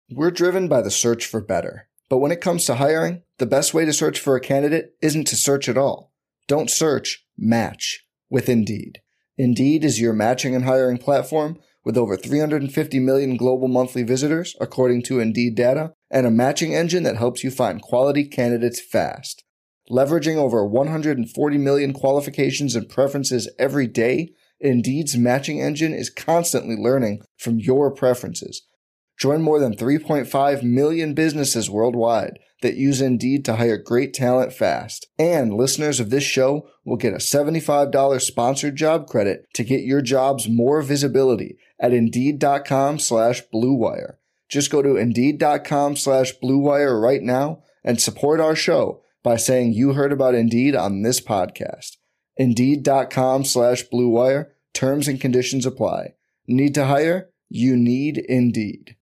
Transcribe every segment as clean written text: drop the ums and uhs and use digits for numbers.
We're driven by the search for better. But when it comes to hiring, the best way to search for a candidate isn't to search at all. Don't search, match with Indeed. Indeed is your matching and hiring platform with over 350 million global monthly visitors, according to Indeed data, and a matching engine that helps you find quality candidates fast. Leveraging over 140 million qualifications and preferences every day, Indeed's matching engine is constantly learning from your preferences. Join more than 3.5 million businesses worldwide that use Indeed to hire great talent fast. And listeners of this show will get a $75 sponsored job credit to get your jobs more visibility at Indeed.com/Blue Wire. Just go to Indeed.com/Blue Wire right now and support our show by saying you heard about Indeed on this podcast. Indeed.com/Blue Wire. Terms and conditions apply. Need to hire? You need Indeed.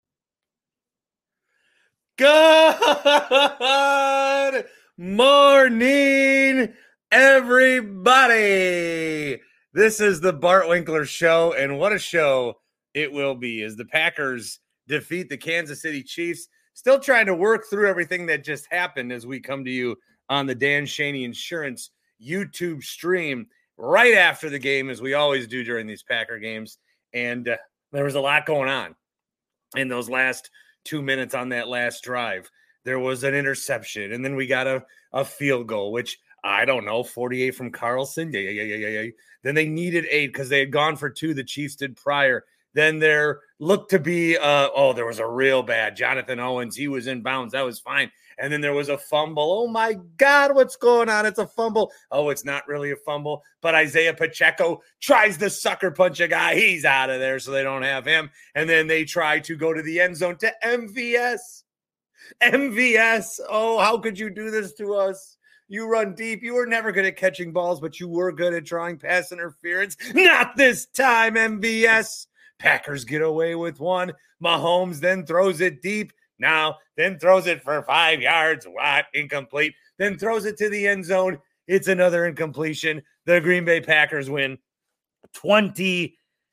Good morning, everybody. This is the Bart Winkler Show, and what a show it will be as the Packers defeat the Kansas City Chiefs. Still trying to work through everything that just happened as we come to you on the Dan Shaney Insurance YouTube stream right after the game, as we always do during these Packer games. And there was a lot going on in those last 2 minutes on that last drive. There was an interception, and then we got a field goal, which I don't know, 48 from Carlson. Yeah. Then they needed 8 because they had gone for 2. The Chiefs did prior. Then there looked to be, there was a real bad Jonathan Owens. He was in bounds. That was fine. And then there was a fumble. Oh, my God, what's going on? It's a fumble. Oh, it's not really a fumble. But Isaiah Pacheco tries to sucker punch a guy. He's out of there, so they don't have him. And then they try to go to the end zone to MVS. MVS. Oh, how could you do this to us? You run deep. You were never good at catching balls, but you were good at drawing pass interference. Not this time, MVS. Packers get away with one. Mahomes then throws it deep. Then throws it for 5 yards. What? Incomplete. Then throws it to the end zone. It's another incompletion. The Green Bay Packers win 27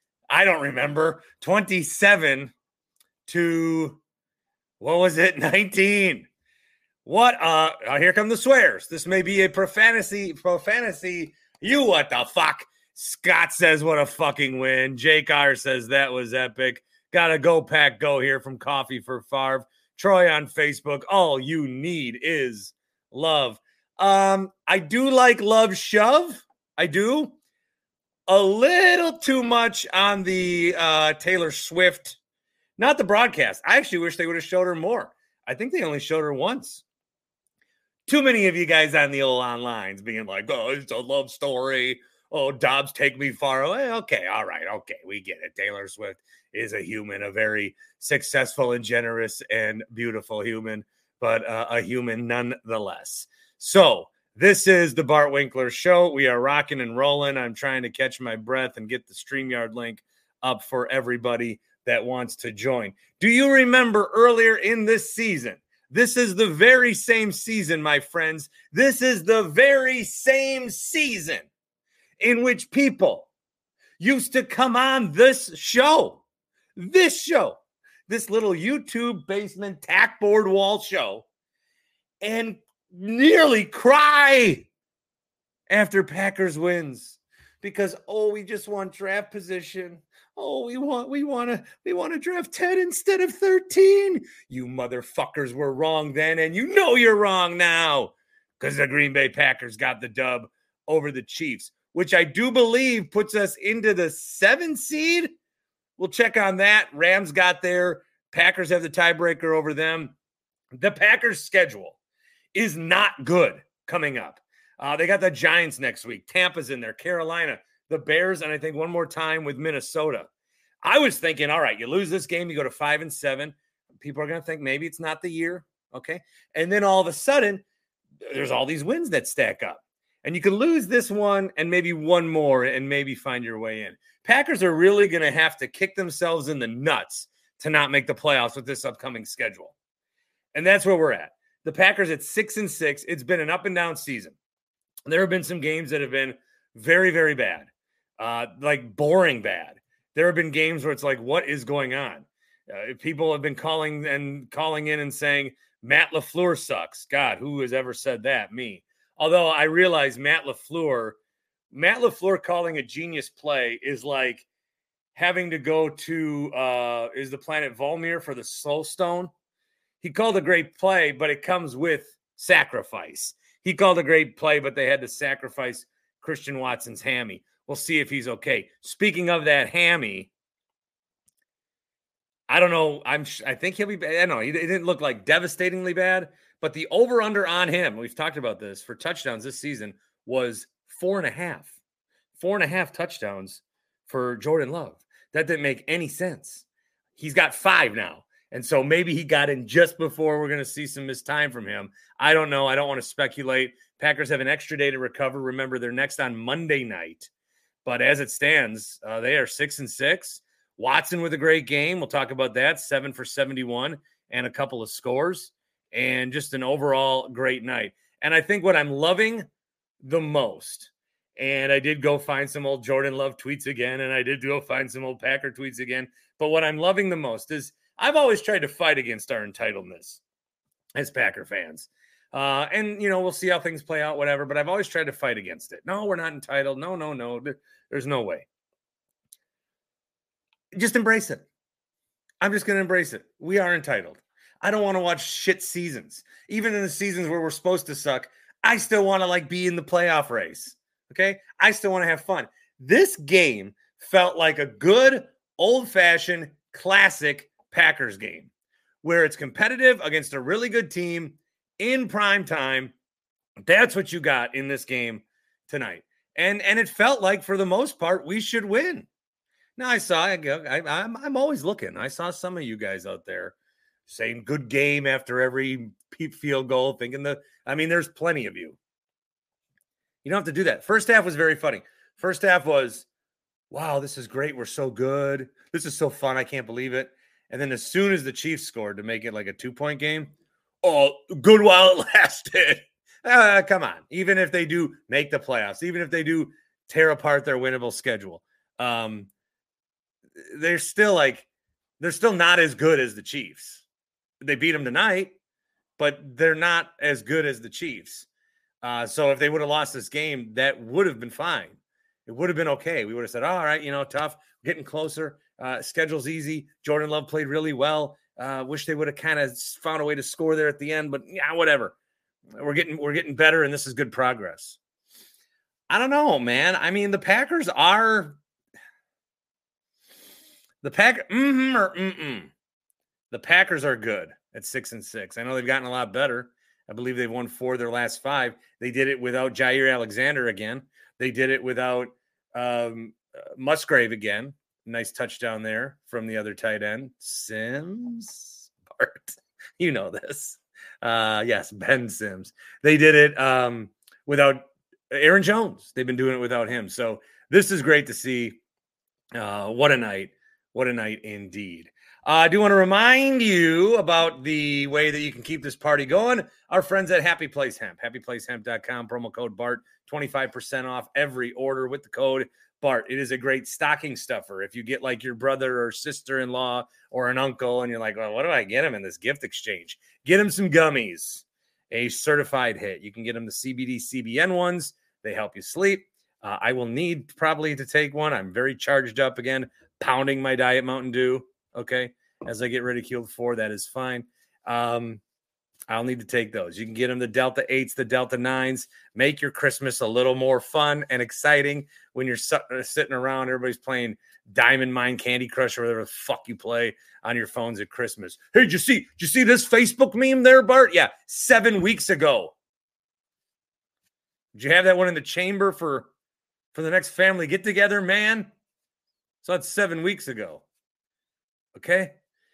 to, 19. What? Here come the swears. This may be a profanity. You what the fuck? Scott says, what a fucking win. Jake R says that was epic. Gotta go, Pack, go here from Coffee for Favre. Troy on Facebook. All you need is love. I do like Love Shove. I do. A little too much on the Taylor Swift. Not the broadcast. I actually wish they would have showed her more. I think they only showed her once. Too many of you guys on the old onlines being like, oh, it's a love story. Oh, Dobbs take me far away. Okay, all right. Okay, we get it. Taylor Swift is a human, a very successful and generous and beautiful human, but a human nonetheless. So this is the Bart Winkler Show. We are rocking and rolling. I'm trying to catch my breath and get the StreamYard link up for everybody that wants to join. Do you remember earlier in this season? This is the very same season, my friends. This is the very same season in which people used to come on this little YouTube basement tackboard wall show, and nearly cry after Packers wins because, we just want draft position. We want to draft 10 instead of 13. You motherfuckers were wrong then, and you know you're wrong now because the Green Bay Packers got the dub over the Chiefs, which I do believe puts us into the 7th seed. We'll check on that. Rams got there. Packers have the tiebreaker over them. The Packers' schedule is not good coming up. They got the Giants next week. Tampa's in there. Carolina, the Bears, and I think one more time with Minnesota. I was thinking, all right, you lose this game, you go to 5-7. People are going to think maybe it's not the year. Okay. And then all of a sudden, there's all these wins that stack up. And you can lose this one and maybe one more and maybe find your way in. Packers are really going to have to kick themselves in the nuts to not make the playoffs with this upcoming schedule. And that's where we're at. The Packers at 6-6. It's been an up and down season. There have been some games that have been very, very bad, like boring bad. There have been games where it's like, what is going on? People have been calling in and saying Matt LaFleur sucks. God, who has ever said that? Me. Although I realize Matt LaFleur calling a genius play is like having to go to is the planet Volmir for the Soul Stone. He called a great play, but it comes with sacrifice. He called a great play, but they had to sacrifice Christian Watson's hammy. We'll see if he's okay. Speaking of that hammy, I don't know. I think he'll be bad. I don't know. He didn't look like devastatingly bad, but the over-under on him, we've talked about this, for touchdowns this season was 4.5. 4.5 touchdowns for Jordan Love. That didn't make any sense. He's got 5 now. And so maybe he got in just before we're going to see some missed time from him. I don't know. I don't want to speculate. Packers have an extra day to recover. Remember, they're next on Monday night. But as it stands, they are 6-6. Watson with a great game. We'll talk about that. 7 for 71 and a couple of scores. And just an overall great night. And I think what I'm loving the most, and I did go find some old Jordan Love tweets again, and I did go find some old Packer tweets again. But what I'm loving the most is I've always tried to fight against our entitledness as Packer fans. And, we'll see how things play out, whatever. But I've always tried to fight against it. No, we're not entitled. No. There's no way. Just embrace it. I'm just going to embrace it. We are entitled. I don't want to watch shit seasons. Even in the seasons where we're supposed to suck, I still want to be in the playoff race. Okay? I still want to have fun. This game felt like a good, old-fashioned, classic Packers game where it's competitive against a really good team in prime time. That's what you got in this game tonight. And it felt like, for the most part, we should win. Now, I'm always looking. I saw some of you guys out there saying good game after every field goal, thinking there's plenty of you. You don't have to do that. First half was very funny. First half was, wow, this is great. We're so good. This is so fun. I can't believe it. And then as soon as the Chiefs scored to make it like a 2-point game, oh, good while it lasted. Come on. Even if they do make the playoffs, even if they do tear apart their winnable schedule, they're still not as good as the Chiefs. They beat them tonight, but they're not as good as the Chiefs. So if they would have lost this game, that would have been fine. It would have been okay. We would have said, all right, tough, getting closer. Schedule's easy. Jordan Love played really well. Wish they would have kind of found a way to score there at the end, but yeah, whatever. We're getting better, and this is good progress. I don't know, man. I mean, the Packers are the Packers are good at 6-6. I know they've gotten a lot better. I believe they've won 4 of their last 5. They did it without Jair Alexander again. They did it without Musgrave again. Nice touchdown there from the other tight end. Sims? Bart, you know this. Yes, Ben Sims. They did it without Aaron Jones. They've been doing it without him. So this is great to see. What a night. What a night indeed. I do want to remind you about the way that you can keep this party going. Our friends at Happy Place Hemp, happyplacehemp.com, promo code BART, 25% off every order with the code BART. It is a great stocking stuffer. If you get like your brother or sister-in-law or an uncle and you're like, well, what do I get him in this gift exchange? Get him some gummies, a certified hit. You can get them the CBD, CBN ones. They help you sleep. I will need probably to take one. I'm very charged up again, pounding my Diet Mountain Dew. Okay, as I get ridiculed for, that is fine. I'll need to take those. You can get them the Delta 8s, the Delta 9s. Make your Christmas a little more fun and exciting when you're sitting around. Everybody's playing Diamond Mine, Candy Crush, or whatever the fuck you play on your phones at Christmas. Hey, did you see this Facebook meme there, Bart? Yeah, 7 weeks ago. Did you have that one in the chamber for the next family get-together, man? So that's 7 weeks ago. Okay?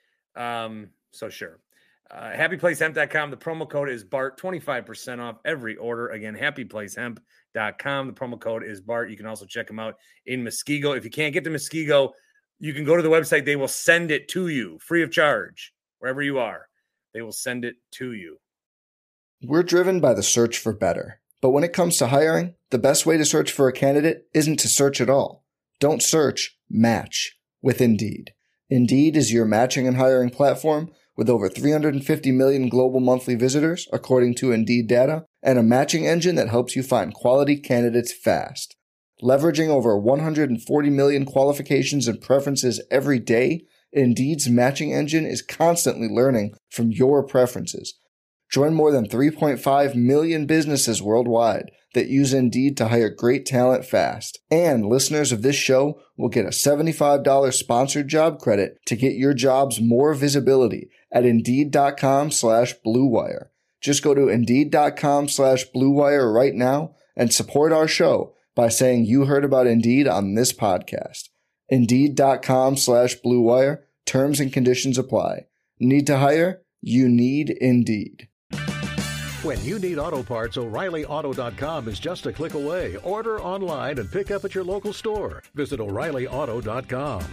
So sure. HappyPlaceHemp.com. The promo code is BART, 25% off every order. Again, HappyPlaceHemp.com. The promo code is BART. You can also check them out in Muskego. If you can't get to Muskego, you can go to the website. They will send it to you free of charge. Wherever you are, they will send it to you. We're driven by the search for better. But when it comes to hiring, the best way to search for a candidate isn't to search at all. Don't search, match with Indeed. Indeed is your matching and hiring platform with over 350 million global monthly visitors, according to Indeed data, and a matching engine that helps you find quality candidates fast. Leveraging over 140 million qualifications and preferences every day, Indeed's matching engine is constantly learning from your preferences. Join more than 3.5 million businesses worldwide that use Indeed to hire great talent fast. And listeners of this show will get a $75 sponsored job credit to get your jobs more visibility at Indeed.com/Blue Wire. Just go to Indeed.com/Blue Wire right now and support our show by saying you heard about Indeed on this podcast. Indeed.com/Blue Wire. Terms and conditions apply. Need to hire? You need Indeed. When you need auto parts, O'ReillyAuto.com is just a click away. Order online and pick up at your local store. Visit O'ReillyAuto.com.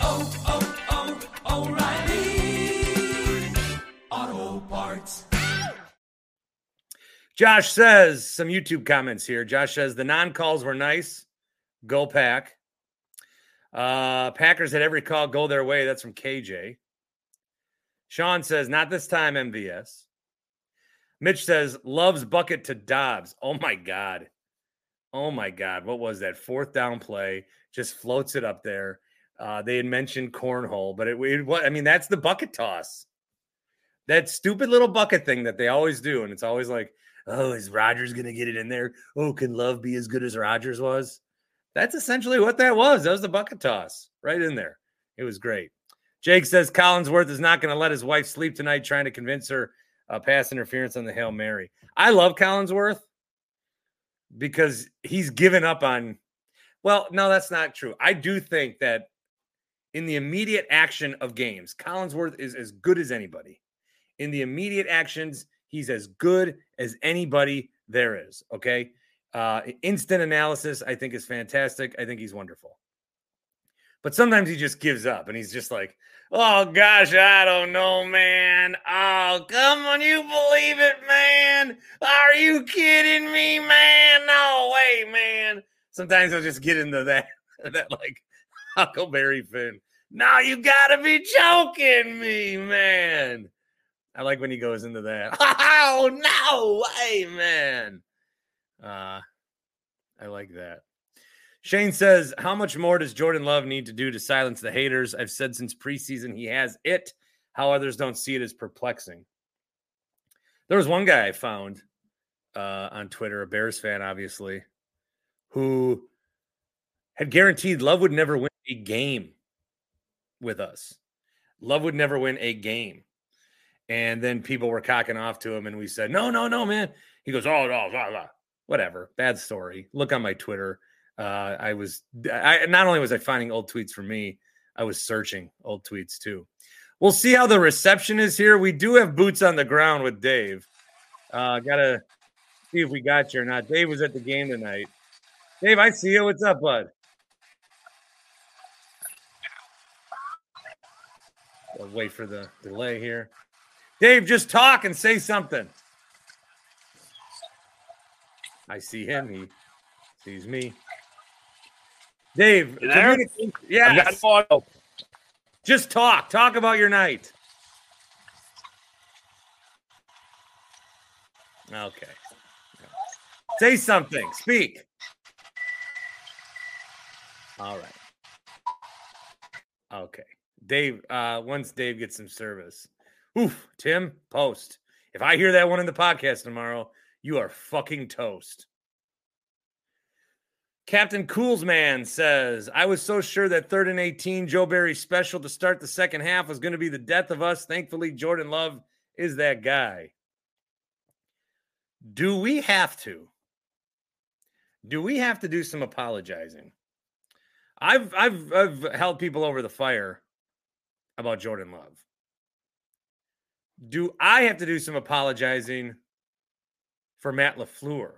O'Reilly Auto Parts. Josh says, some YouTube comments here. Josh says, the non-calls were nice. Go Pack. Packers had every call go their way. That's from KJ. Sean says, not this time, MVS. Mitch says, loves bucket to Dobbs. Oh, my God. Oh, my God. What was that? Fourth down play. Just floats it up there. They had mentioned cornhole, but that's the bucket toss. That stupid little bucket thing that they always do. And it's always like, oh, is Rodgers going to get it in there? Oh, can Love be as good as Rodgers was? That's essentially what that was. That was the bucket toss right in there. It was great. Jake says Collinsworth is not going to let his wife sleep tonight trying to convince her pass interference on the Hail Mary. I love Collinsworth because he's given up on – well, no, that's not true. I do think that in the immediate action of games, Collinsworth is as good as anybody. In the immediate actions, he's as good as anybody there is, okay? Instant analysis, I think, is fantastic. I think he's wonderful. But sometimes he just gives up, and he's just like, oh, gosh, I don't know, man. Oh, come on, you believe it, man? Are you kidding me, man? No way, man. Sometimes I'll just get into that like, Huckleberry Finn. No, you got to be joking me, man. I like when he goes into that. Oh, no way, man. I like that. Shane says, how much more does Jordan Love need to do to silence the haters? I've said since preseason he has it. How others don't see it is perplexing. There was one guy I found on Twitter, a Bears fan, obviously, who had guaranteed Love would never win a game with us. Love would never win a game. And then people were cocking off to him, and we said, no, man. He goes, oh, no, blah, blah. Whatever. Bad story. Look on my Twitter. I not only was I finding old tweets for me, I was searching old tweets too. We'll see how the reception is here. We do have boots on the ground with Dave. Gotta see if we got you or not. Dave was at the game tonight. Dave, I see you. What's up, bud? I'll wait for the delay here. Dave, just talk and say something. I see him. He sees me. Dave, yes. Just talk. Talk about your night. Okay. Say something. Speak. All right. Okay. Dave, once Dave gets some service. Oof, Tim, post. If I hear that one in the podcast tomorrow, you are fucking toast. Captain Coolsman says, I was so sure that 3rd and 18 Joe Barry special to start the second half was going to be the death of us. Thankfully, Jordan Love is that guy. Do we have to? Do we have to do some apologizing? I've held people over the fire about Jordan Love. Do I have to do some apologizing for Matt LaFleur?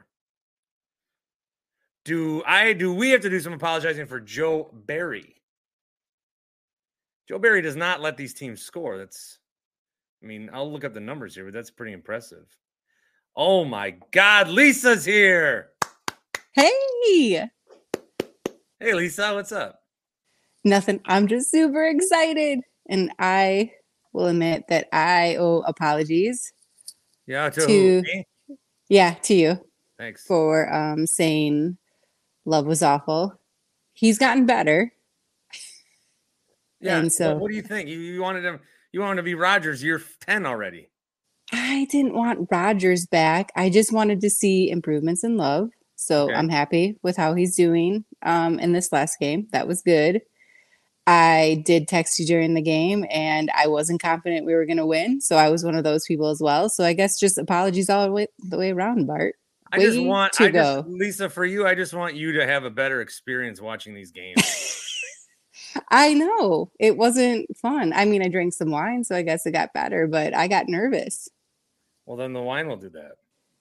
Do we have to do some apologizing for Joe Barry? Joe Barry does not let these teams score. I'll look up the numbers here, but that's pretty impressive. Oh my God, Lisa's here. Hey. Hey, Lisa, what's up? Nothing. I'm just super excited. and I will admit that I owe apologies Yeah, to to me? to you Thanks. for saying Love was awful. He's gotten better. Yeah. And so what do you think? You wanted him to be Rodgers year 10 already. I didn't want Rodgers back. I just wanted to see improvements in Love. So Okay. I'm happy with how he's doing in this last game. That was good. I did text you during the game and I wasn't confident we were going to win. So I was one of those people as well. So I guess just apologies all the way around, Bart. Lisa, for you, I just want you to have a better experience watching these games. I know it wasn't fun. I mean, I drank some wine, so I guess it got better, but I got nervous. Well, then the wine will do that.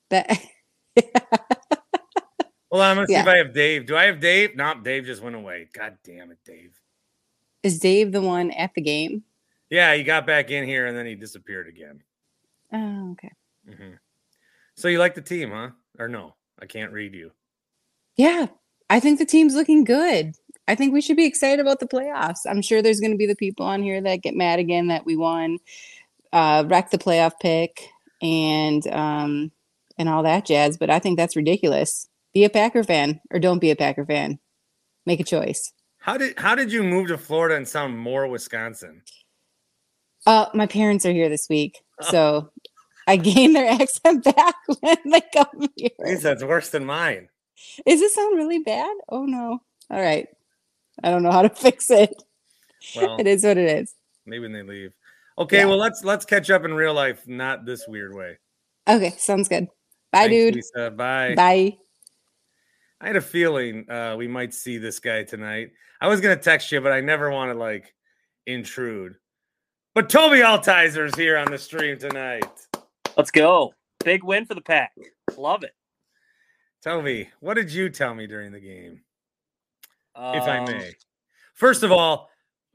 Well, I'm going to see if I have Dave. Do I have Dave? No, Dave just went away. God damn it, Dave. Is Dave the one at the game? Yeah, he got back in here and then he disappeared again. Oh, okay. Mm-hmm. So you like the team, huh? Or no? I can't read you. Yeah, I think the team's looking good. I think we should be excited about the playoffs. I'm sure there's going to be the people on here that get mad again that we won, wreck the playoff pick, and all that jazz. But I think that's ridiculous. Be a Packer fan or don't be a Packer fan. Make a choice. How did you move to Florida and sound more Wisconsin? My parents are here this week, so I gained their accent back when they come here. That's worse than mine. Does it sound really bad? Oh no! All right, I don't know how to fix it. Well, it is what it is. Maybe when they leave. Okay, well let's catch up in real life, not this weird way. Okay, sounds good. Bye, Thanks, dude. Lisa. Bye. Bye. I had a feeling we might see this guy tonight. I was gonna text you, but I never want to intrude. But Toby Altizer's here on the stream tonight. Let's go. Big win for the Pack. Love it. Toby, what did you tell me during the game? If I may. First of all,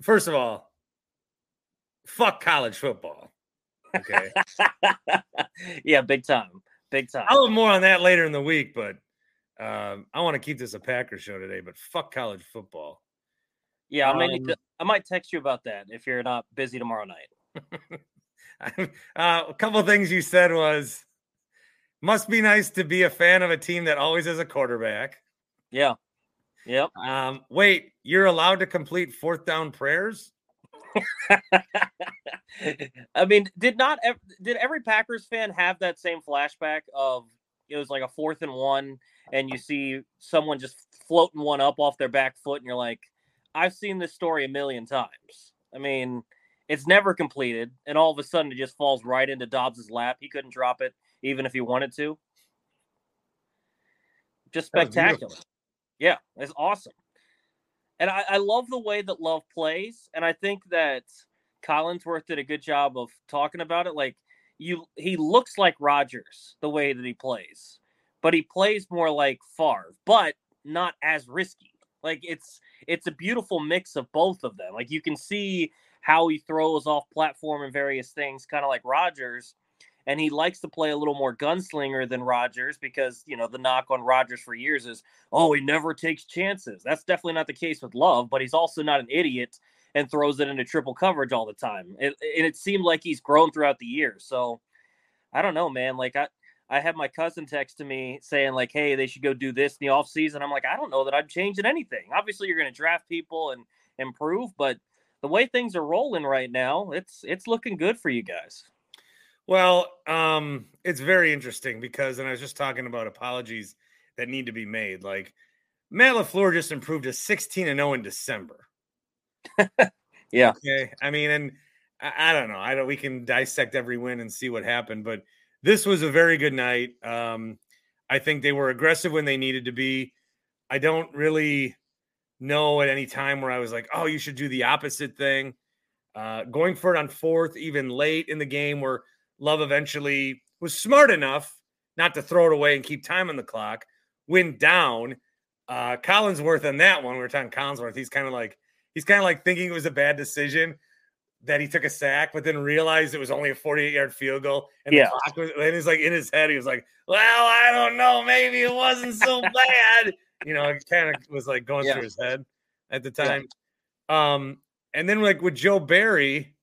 fuck college football. Okay. Yeah, big time. Big time. I'll have more on that later in the week, but I want to keep this a Packer show today, but fuck college football. Yeah, I might text you about that if you're not busy tomorrow night. A couple of things you said was, must be nice to be a fan of a team that always has a quarterback. Yeah. Yep. Wait, you're allowed to complete fourth down prayers? I mean, did every Packers fan have that same flashback of it was like a 4th and 1 and you see someone just floating one up off their back foot and you're like, I've seen this story a million times. I mean, it's never completed and all of a sudden it just falls right into Dobbs's lap. He couldn't drop it even if he wanted to. Just spectacular. Yeah, it's awesome. And I love the way that Love plays. And I think that Collinsworth did a good job of talking about it. Like, he looks like Rodgers the way that he plays. But he plays more like Favre, but not as risky. Like, it's a beautiful mix of both of them. Like, you can see how he throws off platform and various things, kind of like Rodgers. And he likes to play a little more gunslinger than Rodgers because, the knock on Rodgers for years is, he never takes chances. That's definitely not the case with Love, but he's also not an idiot and throws it into triple coverage all the time. And it seemed like he's grown throughout the years. So I don't know, man. Like I had my cousin text to me saying like, hey, they should go do this in the offseason. I'm like, I don't know that I'm changing anything. Obviously, you're going to draft people and improve, but the way things are rolling right now, it's looking good for you guys. Well, it's very interesting because, and I was just talking about apologies that need to be made. Like Matt LaFleur just improved to 16-0 in December. Yeah. Okay. I mean, and I don't know. We can dissect every win and see what happened, but this was a very good night. I think they were aggressive when they needed to be. I don't really know at any time where I was like, oh, you should do the opposite thing. Going for it on 4th, even late in the game where Love eventually was smart enough not to throw it away and keep time on the clock, went down. Collinsworth on that one, we were talking Collinsworth, he's kind of like thinking it was a bad decision that he took a sack, but then realized it was only a 48-yard field goal. And the clock was, and he's like in his head, he was like, well, I don't know, maybe it wasn't so bad. It kind of was like going through his head at the time. And then like with Joe Barry,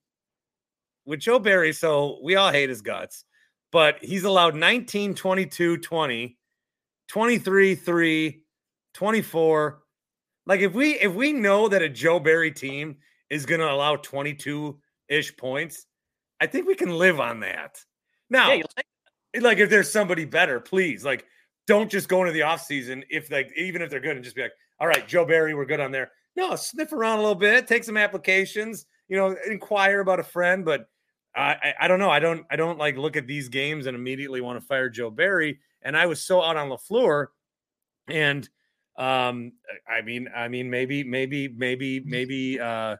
with Joe Barry, so we all hate his guts, but he's allowed 19, 22, 20, 23, 3, 24. Like if we know that a Joe Barry team is going to allow 22-ish points, I think we can live on that. Now, like if there's somebody better, please, like don't just go into the offseason even if they're good and just be like, all right, Joe Barry, we're good on there. No, sniff around a little bit, take some applications, inquire about a friend, but I don't know. I don't like look at these games and immediately want to fire Joe Barry. And I was so out on LaFleur, and I mean, maybe.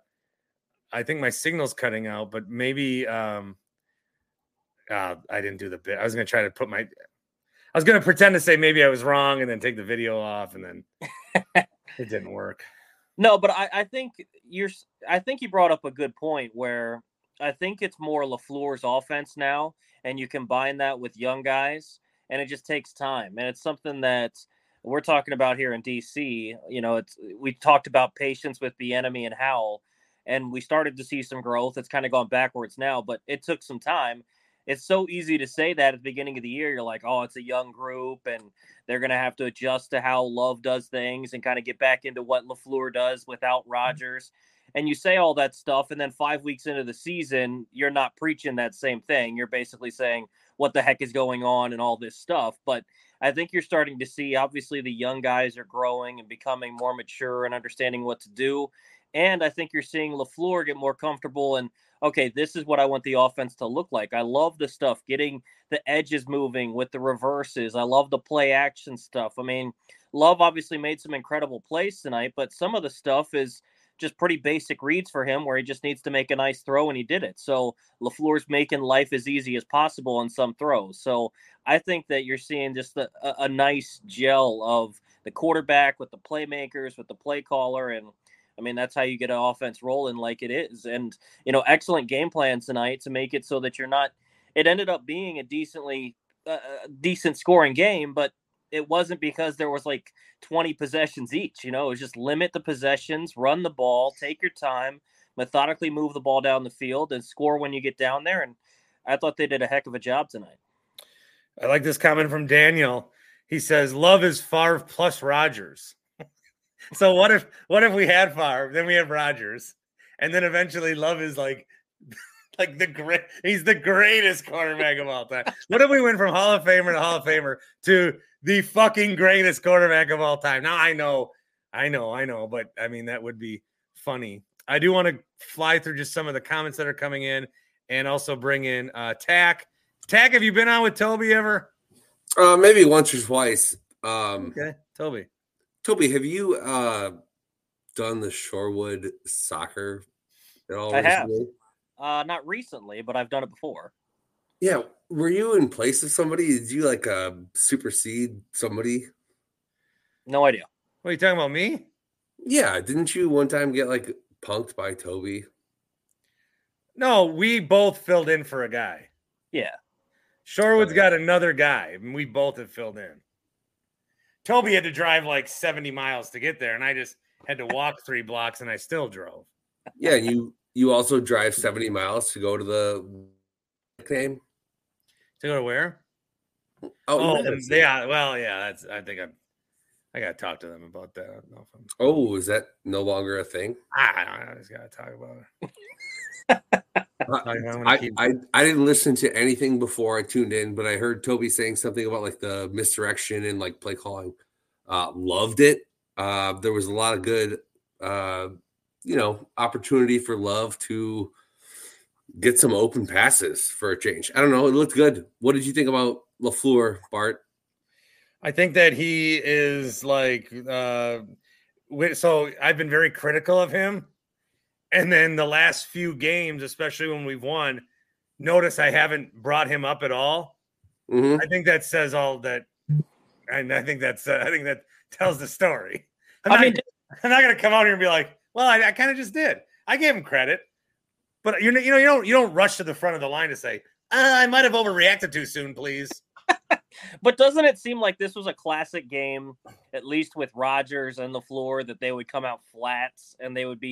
I think my signal's cutting out, but maybe I didn't do the bit. I was going to try to I was going to pretend to say maybe I was wrong and then take the video off, and then it didn't work. No, but I think you brought up a good point where I think it's more LaFleur's offense now, and you combine that with young guys, and it just takes time. And it's something that we're talking about here in DC. We talked about patience with Bieniemy and Howell, and we started to see some growth. It's kind of gone backwards now, but it took some time. It's so easy to say that at the beginning of the year. You're like, oh, it's a young group, and they're going to have to adjust to how Love does things and kind of get back into what LaFleur does without Rodgers. And you say all that stuff, and then 5 weeks into the season, you're not preaching that same thing. You're basically saying what the heck is going on and all this stuff. But I think you're starting to see, obviously, the young guys are growing and becoming more mature and understanding what to do. And I think you're seeing LaFleur get more comfortable and, okay, this is what I want the offense to look like. I love the stuff, getting the edges moving with the reverses. I love the play action stuff. I mean, Love obviously made some incredible plays tonight, but some of the stuff is just pretty basic reads for him where he just needs to make a nice throw, and he did it. So LaFleur's making life as easy as possible on some throws. So I think that you're seeing just a nice gel of the quarterback with the playmakers, with the play caller, and I mean, that's how you get an offense rolling like it is. And, excellent game plan tonight to make it so that you're not – it ended up being a decent scoring game, but it wasn't because there was like 20 possessions each. It was just limit the possessions, run the ball, take your time, methodically move the ball down the field, and score when you get down there. And I thought they did a heck of a job tonight. I like this comment from Daniel. He says, Love is Favre plus Rodgers. So what if we had Favre, then we have Rodgers, and then eventually Love is like he's the greatest quarterback of all time. What if we went from Hall of Famer to Hall of Famer to the fucking greatest quarterback of all time? Now I know, but I mean that would be funny. I do want to fly through just some of the comments that are coming in, and also bring in Tack. Tack, have you been on with Toby ever? Maybe once or twice. Okay, Toby, have you done the Shorewood soccer at all? I have. Not recently, but I've done it before. Yeah. Were you in place of somebody? Did you supersede somebody? No idea. What are you talking about, me? Yeah. Didn't you one time get punked by Toby? No, we both filled in for a guy. Yeah. Shorewood's got another guy, and we both have filled in. Toby had to drive 70 miles to get there, and I just had to walk 3 blocks, and I still drove. Yeah, you also drive 70 miles to go to the game? To go to where? Oh yeah. Well, yeah, I think I got to talk to them about that. I don't know if Oh, is that no longer a thing? I just got to talk about it. I didn't listen to anything before I tuned in, but I heard Toby saying something about the misdirection and play calling. Loved it. There was a lot of good, opportunity for Love to get some open passes for a change. I don't know. It looked good. What did you think about LaFleur, Bart? I think that he is so I've been very critical of him. And then the last few games, especially when we've won, notice I haven't brought him up at all. Mm-hmm. I think that says all that. And I think that tells the story. I'm not going to come out here and be like, well, I kind of just did. I gave him credit, but you don't rush to the front of the line to say, I might have overreacted too soon, please. But doesn't it seem like this was a classic game, at least with Rodgers and LaFleur, that they would come out flats and they would be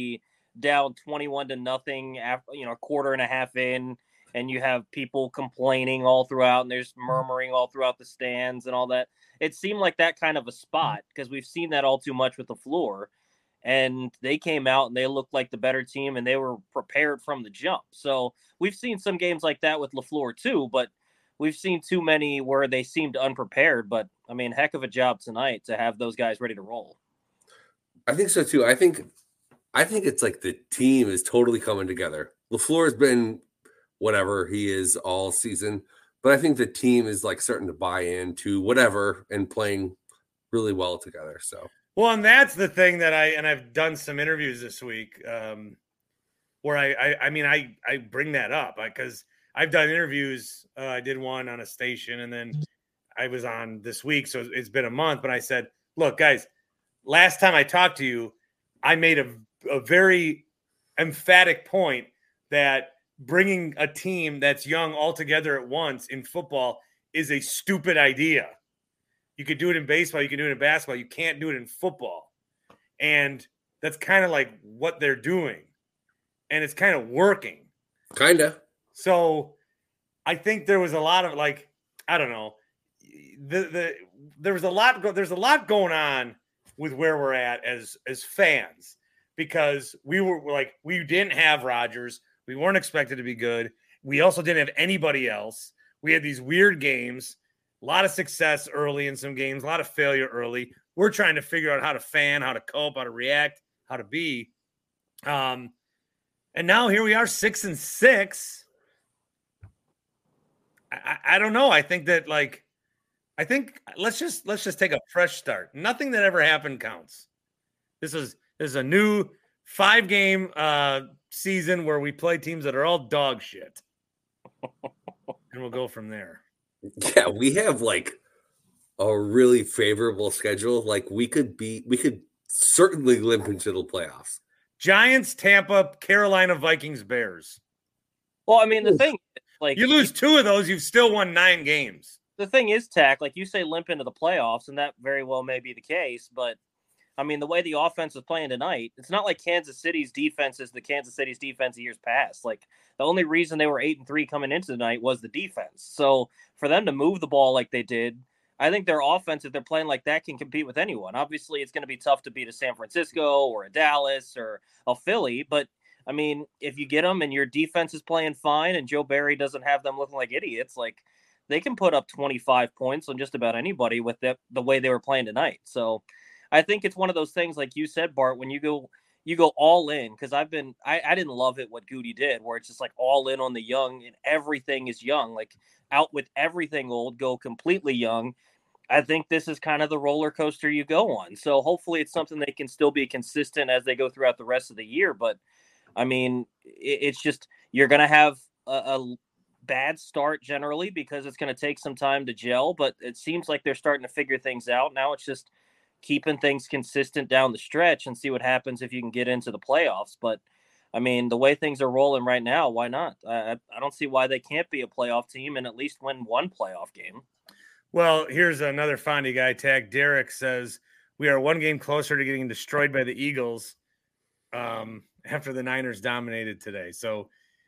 down 21-0 after, a quarter and a half in, and you have people complaining all throughout, and there's murmuring all throughout the stands and all that. It seemed like that kind of a spot because we've seen that all too much with LaFleur. And they came out and they looked like the better team, and they were prepared from the jump. So we've seen some games like that with LaFleur too, but we've seen too many where they seemed unprepared. But I mean, heck of a job tonight to have those guys ready to roll. I think so too. I think it's like the team is totally coming together. LaFleur has been whatever he is all season, but I think the team is like starting to buy into whatever and playing really well together. So. Well, and that's the thing that I've done some interviews this week where I bring that up because I've done interviews. I did one on a station, and then I was on this week, so it's been a month. But I said, look, guys, last time I talked to you, I made a very emphatic point that bringing a team that's young all together at once in football is a stupid idea. You could do it in baseball. You can do it in basketball. You can't do it in football. And that's kind of like what they're doing. And it's kind of working. Kind of. So I think there was a lot of I don't know. There's a lot going on with where we're at as fans because we didn't have Rodgers. We weren't expected to be good. We also didn't have anybody else. We had these weird games. A lot of success early in some games, a lot of failure early. We're trying to figure out how to fan, how to cope, how to react, how to be. And now here we are, 6-6. I don't know. I think that let's just take a fresh start. Nothing that ever happened counts. This is a new 5-game season where we play teams that are all dog shit, and we'll go from there. Yeah, we have like a really favorable schedule. Like we could certainly limp into the playoffs. Giants, Tampa, Carolina, Vikings, Bears. Well, I mean, the thing, you lose 2 of those, you've still won 9 games. The thing is, Tack, like you say, limp into the playoffs, and that very well may be the case. But I mean, the way the offense is playing tonight, it's not like Kansas City's defense is the Kansas City's defense years past. Like the only reason they were 8-3 coming into tonight was the defense. So for them to move the ball like they did, I think their offense, if they're playing like that, can compete with anyone. Obviously, it's going to be tough to beat a San Francisco or a Dallas or a Philly. But I mean, if you get them and your defense is playing fine and Joe Barry doesn't have them looking like idiots, like they can put up 25 points on just about anybody with the way they were playing tonight. So I think it's one of those things, like you said, Bart, when you go all in, because I didn't love it what Goody did, where it's just like all in on the young and everything is young, like out with everything old, go completely young. I think this is kind of the roller coaster you go on. So hopefully it's something they can still be consistent as they go throughout the rest of the year. But I mean, it's just, you're going to have a bad start generally because it's going to take some time to gel, but it seems like they're starting to figure things out. Now it's just keeping things consistent down the stretch and see what happens if you can get into the playoffs. But I mean, the way things are rolling right now, why not? I don't see why they can't be a playoff team and at least win one playoff game. Well, here's another Fondy guy tag. Derek says, we are 1 game closer to getting destroyed by the Eagles after the Niners dominated today. So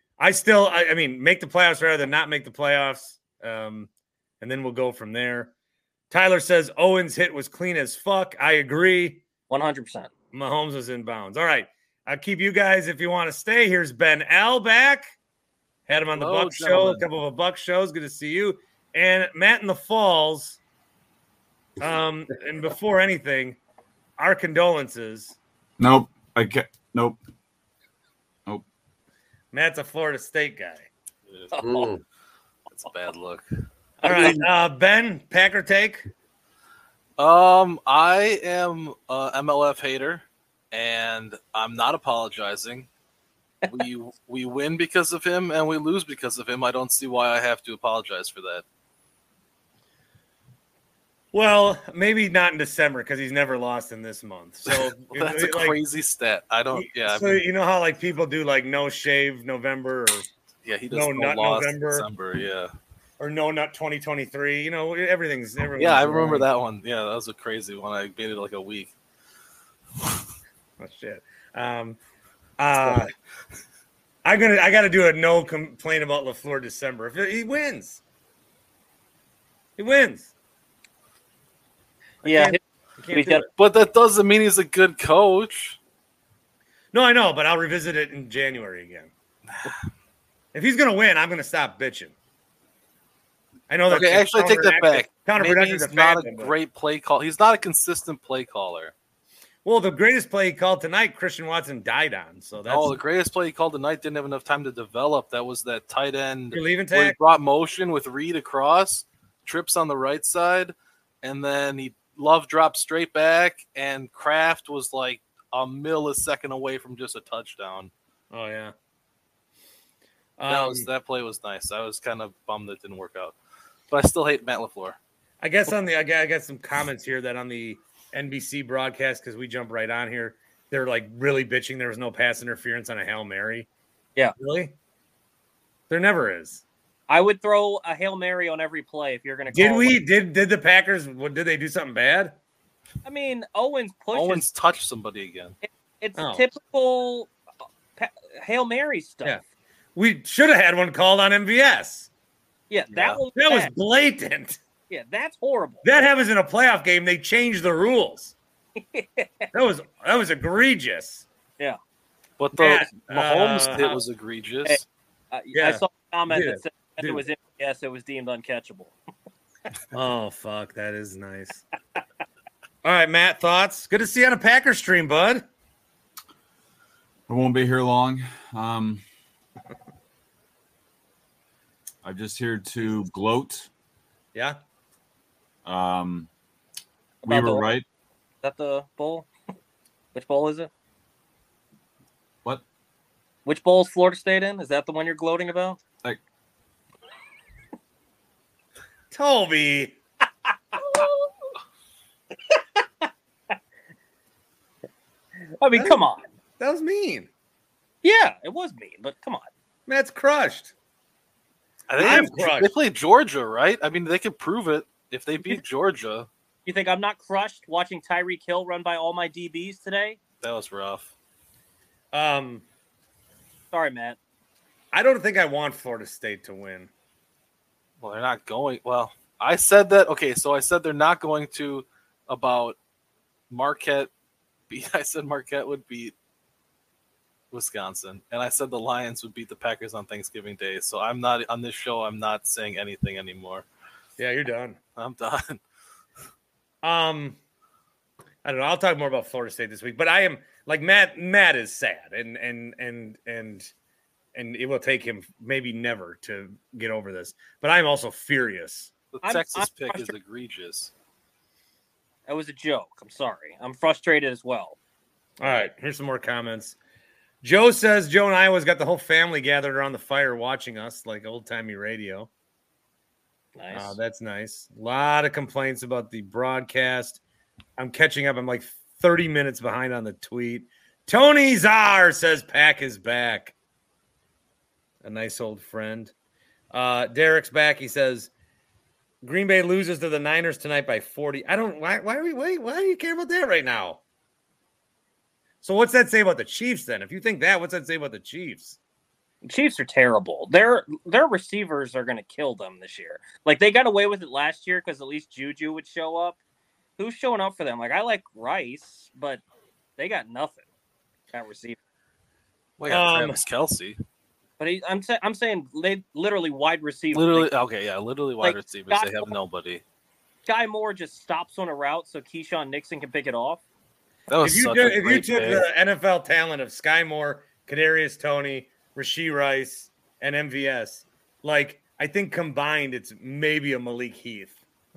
I mean, make the playoffs rather than not make the playoffs. And then we'll go from there. Tyler says Owen's hit was clean as fuck. I agree. 100%. Mahomes was in bounds. All right. I'll keep you guys if you want to stay. Here's Ben L back. Had him on the Buck show, a couple of Buck shows. Good to see you. And Matt in the Falls. And before anything, our condolences. Nope. I can't. Nope. Matt's a Florida State guy. Oh, that's a bad look. All right, Ben, Packer take. I am a MLF hater, and I'm not apologizing. We win because of him, and we lose because of him. I don't see why I have to apologize for that. Well, maybe not in December because he's never lost in this month. So that's a crazy stat. I don't. Yeah. So you know how like people do like no shave November, or he does no nut November, December, yeah, or no nut 2023. You know, everything's. Yeah, I remember that one. Yeah, that was a crazy one. I made it like a week. Oh shit. I got to do a no complaint about LaFleur December. If he wins, he wins. Yeah, I can't do it. But that doesn't mean he's a good coach. No, I know, but I'll revisit it in January again. If he's going to win, I'm going to stop bitching. I know that. Okay, actually, I take that back. Maybe Counterproductive. he's not a great play call. He's not a consistent play caller. Well, the greatest play he called tonight, Christian Watson died on. So that's the greatest play he called tonight didn't have enough time to develop. That was that tight end You're leaving where he tag? brought motion with Reed across, trips on the right side, and then Love dropped straight back, and Kraft was like a millisecond away from just a touchdown. Oh yeah. That play was nice. I was kind of bummed that didn't work out, but I still hate Matt LaFleur. I guess I got some comments here that on the NBC broadcast, because we jump right on here, they're like really bitching there was no pass interference on a Hail Mary. Yeah. Really? There never is. I would throw a Hail Mary on every play if you're going to call Did the Packers, did they do something bad? I mean, Owens touched somebody again. It's typical Hail Mary stuff. Yeah. We should have had one called on MVS. Yeah, that was blatant. Yeah, that's horrible. That happens in a playoff game. They changed the rules. That was egregious. Yeah. But the Mahomes hit was egregious. I saw a comment that said if it was MVS, it was deemed uncatchable. Oh, fuck. That is nice. All right, Matt, thoughts? Good to see you on a Packer stream, bud. I won't be here long. I'm just here to gloat. Yeah. We were right. Is that the bowl? Which bowl is it? What? Which bowl is Florida State in? Is that the one you're gloating about? Toby. I mean, come on. That was mean. Yeah, it was mean, but come on. Matt's crushed. They played Georgia, right? I mean, they could prove it if they beat Georgia. You think I'm not crushed watching Tyreek Hill run by all my DBs today? That was rough. Sorry, Matt. I don't think I want Florida State to win. Well, they're not going. Well, I said that. Okay, so I said they're not going to about Marquette. I said Marquette would beat Wisconsin, and I said the Lions would beat the Packers on Thanksgiving Day. So I'm not on this show. I'm not saying anything anymore. Yeah, you're done. I'm done. I don't know. I'll talk more about Florida State this week, but I am like Matt. Matt is sad, and it will take him maybe never to get over this. But I'm also furious. The Texas pick is egregious. That was a joke. I'm sorry. I'm frustrated as well. All right, here's some more comments. Joe says Joe and Iowa's got the whole family gathered around the fire watching us like old-timey radio. Nice. That's nice. A lot of complaints about the broadcast. I'm catching up. I'm like 30 minutes behind on the tweet. Tony Czar says Pack is back. A nice old friend. Derek's back. He says Green Bay loses to the Niners tonight by 40. I don't. Why do you care about that right now? So what's that say about the Chiefs then? If you think that, what's that say about the Chiefs? The Chiefs are terrible. Their receivers are going to kill them this year. Like, they got away with it last year because at least Juju would show up. Who's showing up for them? Like, I like Rice, but they got nothing at receiver. Well, yeah, Travis Kelce. But I'm saying they literally wide receivers. Literally wide receivers. They have nobody. Sky Moore just stops on a route so Keyshawn Nixon can pick it off. That was if you took the NFL talent of Sky Moore, Kadarius Toney, Rashee Rice, and MVS, like I think combined it's maybe a Malik Heath.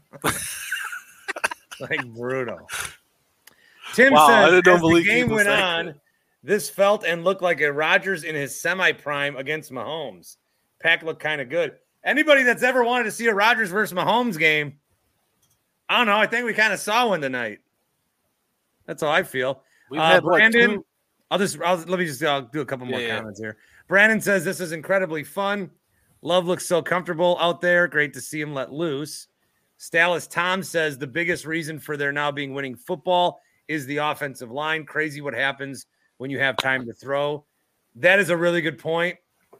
Like brutal. Tim says as the game went on, this felt and looked like a Rodgers in his semi-prime against Mahomes. Pack looked kind of good. Anybody that's ever wanted to see a Rodgers versus Mahomes game, I don't know. I think we kind of saw one tonight. That's how I feel. Brandon, I'll do a couple more comments here. Brandon says this is incredibly fun. Love looks so comfortable out there. Great to see him let loose. Stalis Tom says the biggest reason for their now being winning football is the offensive line. Crazy what happens when you have time to throw. That is a really good point.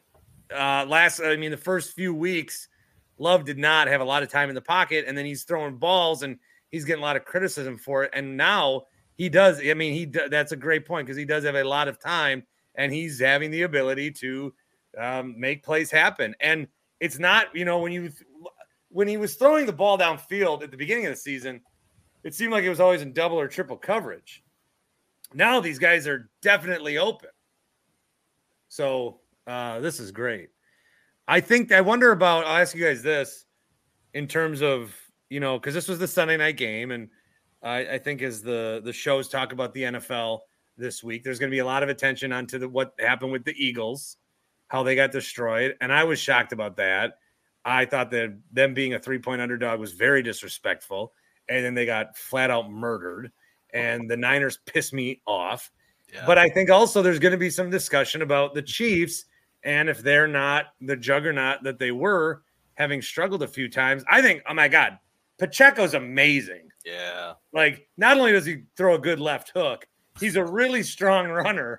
The first few weeks, Love did not have a lot of time in the pocket, and then he's throwing balls, and he's getting a lot of criticism for it. And now he does. I mean, that's a great point because he does have a lot of time, and he's having the ability to make plays happen. And it's not, when he was throwing the ball downfield at the beginning of the season, it seemed like it was always in double or triple coverage. Now these guys are definitely open. So this is great. I'll ask you guys this in terms of, because this was the Sunday night game, and I think as the shows talk about the NFL this week, there's going to be a lot of attention onto what happened with the Eagles, how they got destroyed. And I was shocked about that. I thought that them being a 3-point underdog was very disrespectful. And then they got flat out murdered. And the Niners pissed me off. Yeah. But I think also there's going to be some discussion about the Chiefs. And if they're not the juggernaut that they were, having struggled a few times, I think, oh my God, Pacheco's amazing. Yeah. Like, not only does he throw a good left hook, he's a really strong runner.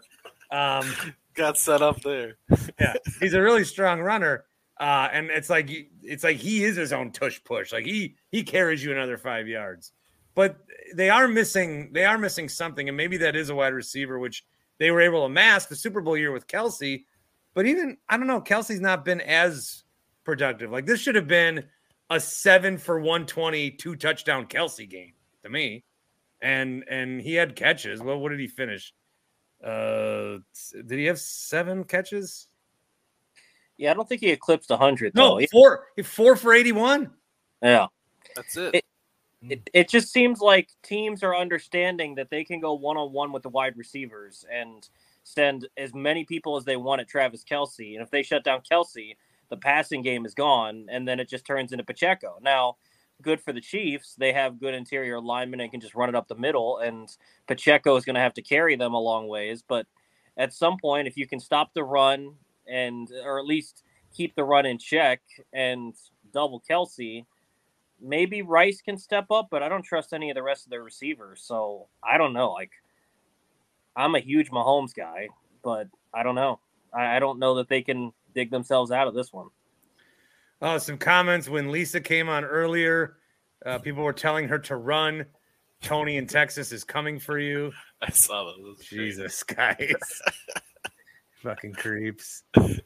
Got set up there. Yeah, he's a really strong runner. And it's like he is his own tush push. Like he carries you another 5 yards. But they are missing something, and maybe that is a wide receiver, which they were able to mask the Super Bowl year with Kelce. But even, I don't know, Kelce's not been as productive. Like, this should have been a 7 for 120, 2-touchdown Kelce game to me. And he had catches. Well, what did he finish? Did he have 7 catches? Yeah, I don't think he eclipsed 100. No, though. 4 for 81. Yeah. That's it. It just seems like teams are understanding that they can go one-on-one with the wide receivers and send as many people as they want at Travis Kelce. And if they shut down Kelce, the passing game is gone, and then it just turns into Pacheco. Now, good for the Chiefs. They have good interior linemen and can just run it up the middle, and Pacheco is going to have to carry them a long ways. But at some point, if you can stop the run or at least keep the run in check and double Kelce, maybe Rice can step up, but I don't trust any of the rest of their receivers. So I don't know. Like, I'm a huge Mahomes guy, but I don't know. I don't know that they can dig themselves out of this one. Some comments when Lisa came on earlier. People were telling her to run. Tony in Texas is coming for you. I saw that. Jesus, guys. Fucking creeps.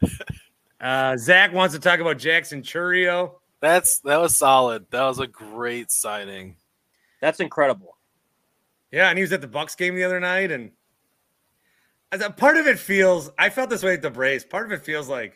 Zach wants to talk about Jackson Churio. That was solid. That was a great signing. That's incredible. Yeah, and he was at the Bucs game the other night, and as a part of it feels, I felt this way at the Braves. Part of it feels like,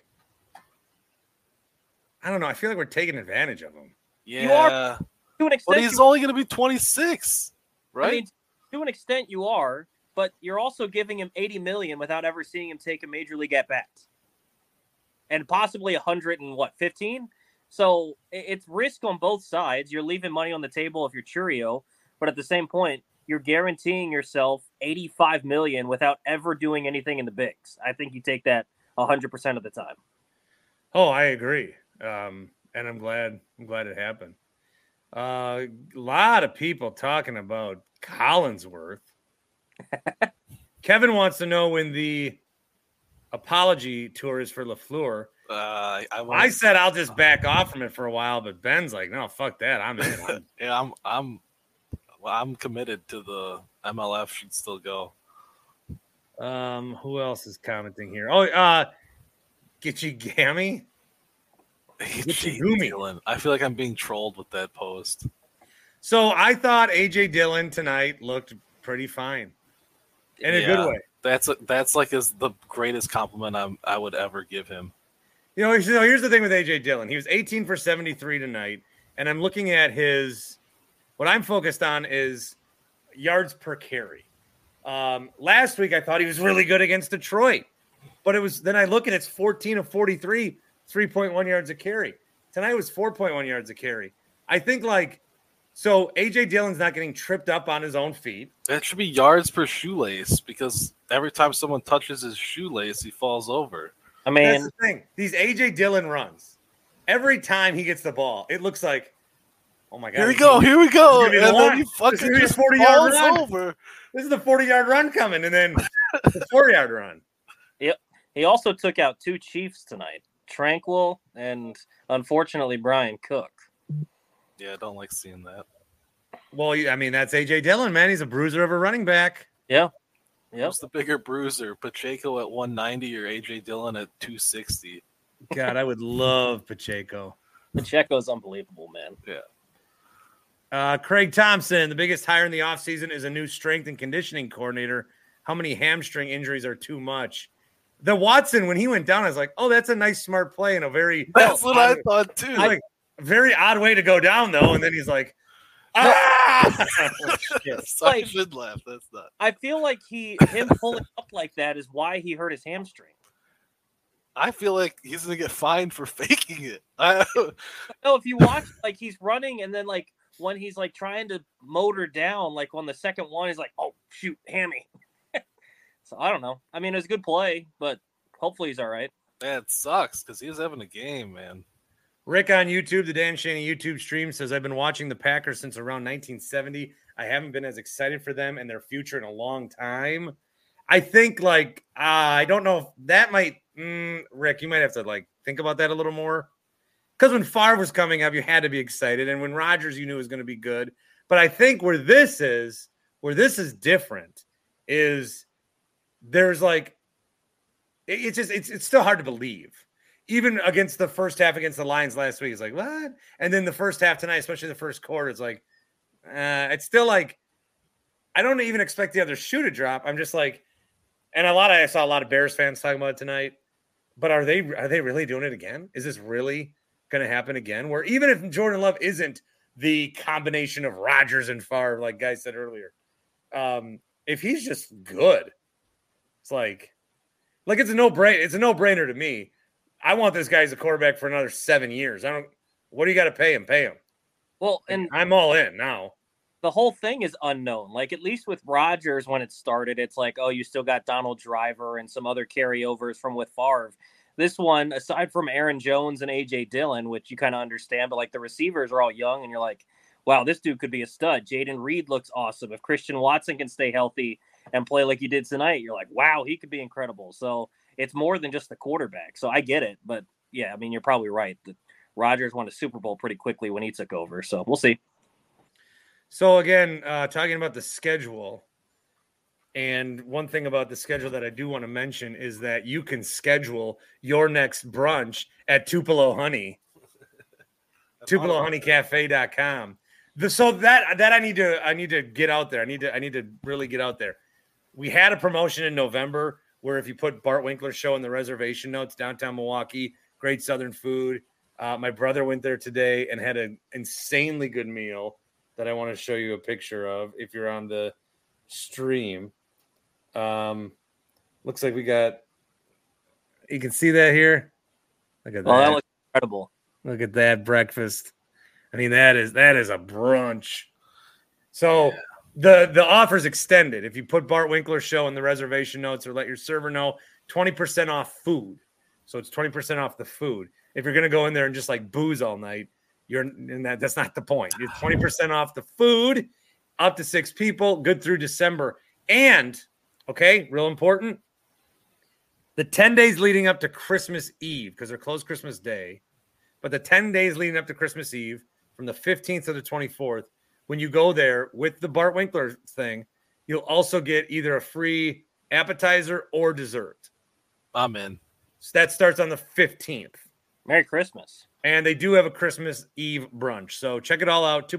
I don't know. I feel like we're taking advantage of him. Yeah. You are, to an extent. But he's only going to be 26, right? I mean, to an extent you are, but you're also giving him $80 million without ever seeing him take a major league at bat. And possibly 115. So it's risk on both sides. You're leaving money on the table if you're Churio, but at the same point, you're guaranteeing yourself $85 million without ever doing anything in the bigs. I think you take that 100% of the time. Oh, I agree. And I'm glad it happened. A lot of people talking about Collinsworth. Kevin wants to know when the apology tour is for LaFleur. I said I'll just back off from it for a while, but Ben's like, no, fuck that. I'm in. Yeah, I'm committed to the MLF should still go. Who else is commenting here? Oh, Gitchy Gammy. Dillon. I feel like I'm being trolled with that post. So I thought AJ Dillon tonight looked pretty fine, in a good way. That's like the greatest compliment I would ever give him. Here's the thing with AJ Dillon. He was 18 for 73 tonight, and I'm looking at what I'm focused on is yards per carry. Last week I thought he was really good against Detroit, but then I look and it's 14 of 43, 3.1 yards a carry. Tonight was 4.1 yards a carry. I think so AJ Dillon's not getting tripped up on his own feet. That should be yards per shoelace because every time someone touches his shoelace, he falls over. I mean, that's the thing. These AJ Dillon runs, every time he gets the ball, it looks like, Oh my god! Here we go. And then he fucking just 40-yard run over. This is the 40-yard run coming, and then the 4-yard run. Yep. He also took out 2 Chiefs tonight, Tranquil and unfortunately Brian Cook. Yeah, I don't like seeing that. Well, I mean, that's A.J. Dillon, man. He's a bruiser of a running back. Yeah. Who's the bigger bruiser, Pacheco at 190 or A.J. Dillon at 260? God, I would love Pacheco. Pacheco's unbelievable, man. Yeah. Craig Thompson, the biggest hire in the offseason is a new strength and conditioning coordinator. How many hamstring injuries are too much? The Watson, when he went down, I was like, oh, that's a nice, smart play and a very – That's what I thought, too. Like, very odd way to go down, though. And then he's like, ah! I should laugh. That's not. I feel like him pulling up like that is why he hurt his hamstring. I feel like he's going to get fined for faking it. No, if you watch, like, he's running and then, like, when he's, like, trying to motor down, like, on the second one, he's like, oh, shoot, hammy. So, I don't know. I mean, it was a good play, but hopefully he's all right. Man, it sucks because he was having a game, man. Rick on YouTube, the Dan Shaney YouTube stream, says, I've been watching the Packers since around 1970. I haven't been as excited for them and their future in a long time. I think, like, I don't know if that might, Rick, you might have to, like, think about that a little more. Because when Favre was coming up, you had to be excited. And when Rodgers, you knew was going to be good. But I think where this is different is there's, like, it's still hard to believe. Even against the first half against the Lions last week, it's like, what? And then the first half tonight, especially the first quarter, it's like, it's still like, I don't even expect the other shoe to drop. I'm just like, and I saw a lot of Bears fans talking about it tonight, but are they really doing it again? Is this really going to happen again? Where even if Jordan Love isn't the combination of Rodgers and Favre, like guys said earlier, if he's just good, it's like it's a no-brainer. It's a no-brainer to me. I want this guy as a quarterback for another 7 years. What do you got to pay him? Pay him. Well, and I'm all in now. The whole thing is unknown. Like, at least with Rodgers, when it started, it's like, oh, you still got Donald Driver and some other carryovers from with Favre. This one, aside from Aaron Jones and A.J. Dillon, which you kind of understand, but like the receivers are all young and you're like, wow, this dude could be a stud. Jaden Reed looks awesome. If Christian Watson can stay healthy and play like he did tonight, you're like, wow, he could be incredible. So it's more than just the quarterback. So I get it. But yeah, I mean, you're probably right. Rodgers won a Super Bowl pretty quickly when he took over. So we'll see. So again, talking about the schedule, and one thing about the schedule that I do want to mention is that you can schedule your next brunch at Tupelo Honey, TupeloHoneyCafe.com. So that I need to get out there. I need to really get out there. We had a promotion in November where if you put Bart Winkler's show in the reservation notes, downtown Milwaukee, great Southern food. My brother went there today and had an insanely good meal that I want to show you a picture of if you're on the stream. Looks like we got, you can see that here. Look at that. Oh, that looks incredible. Look at that breakfast. I mean, that is a brunch. So the offer's extended. If you put Bart Winkler's show in the reservation notes or let your server know, 20% off food. So it's 20% off the food. If you're going to go in there and just like booze all night, that's not the point. You're 20% off the food, up to 6 people, good through December. And, okay, real important, the 10 days leading up to Christmas Eve, because they're closed Christmas Day, but the 10 days leading up to Christmas Eve, from the 15th to the 24th, when you go there with the Bart Winkler thing, you'll also get either a free appetizer or dessert. I'm in. So that starts on the 15th. Merry Christmas. And they do have a Christmas Eve brunch. So check it all out,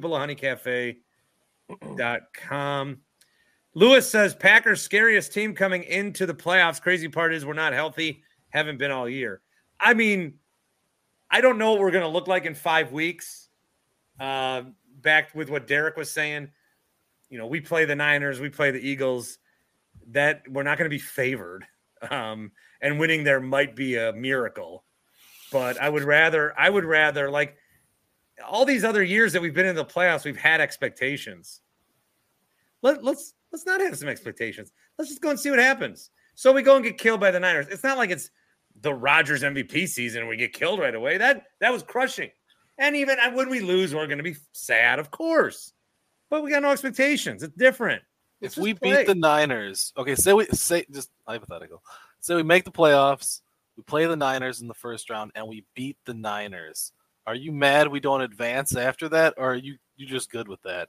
TupeloHoneyCafe.com. Lewis says, Packers scariest team coming into the playoffs. Crazy part is we're not healthy. Haven't been all year. I mean, I don't know what we're going to look like in 5 weeks. Back with what Derek was saying, we play the Niners, we play the Eagles, that we're not going to be favored. And winning there might be a miracle. But I would rather like all these other years that we've been in the playoffs, we've had expectations. Let's not have some expectations. Let's just go and see what happens. So we go and get killed by the Niners. It's not like it's the Rodgers MVP season and we get killed right away. That was crushing. And even when we lose, we're going to be sad, of course. But we got no expectations. It's different. If we beat the Niners, okay, say just hypothetical. Say we make the playoffs, we play the Niners in the first round, and we beat the Niners. Are you mad we don't advance after that, or are you just good with that?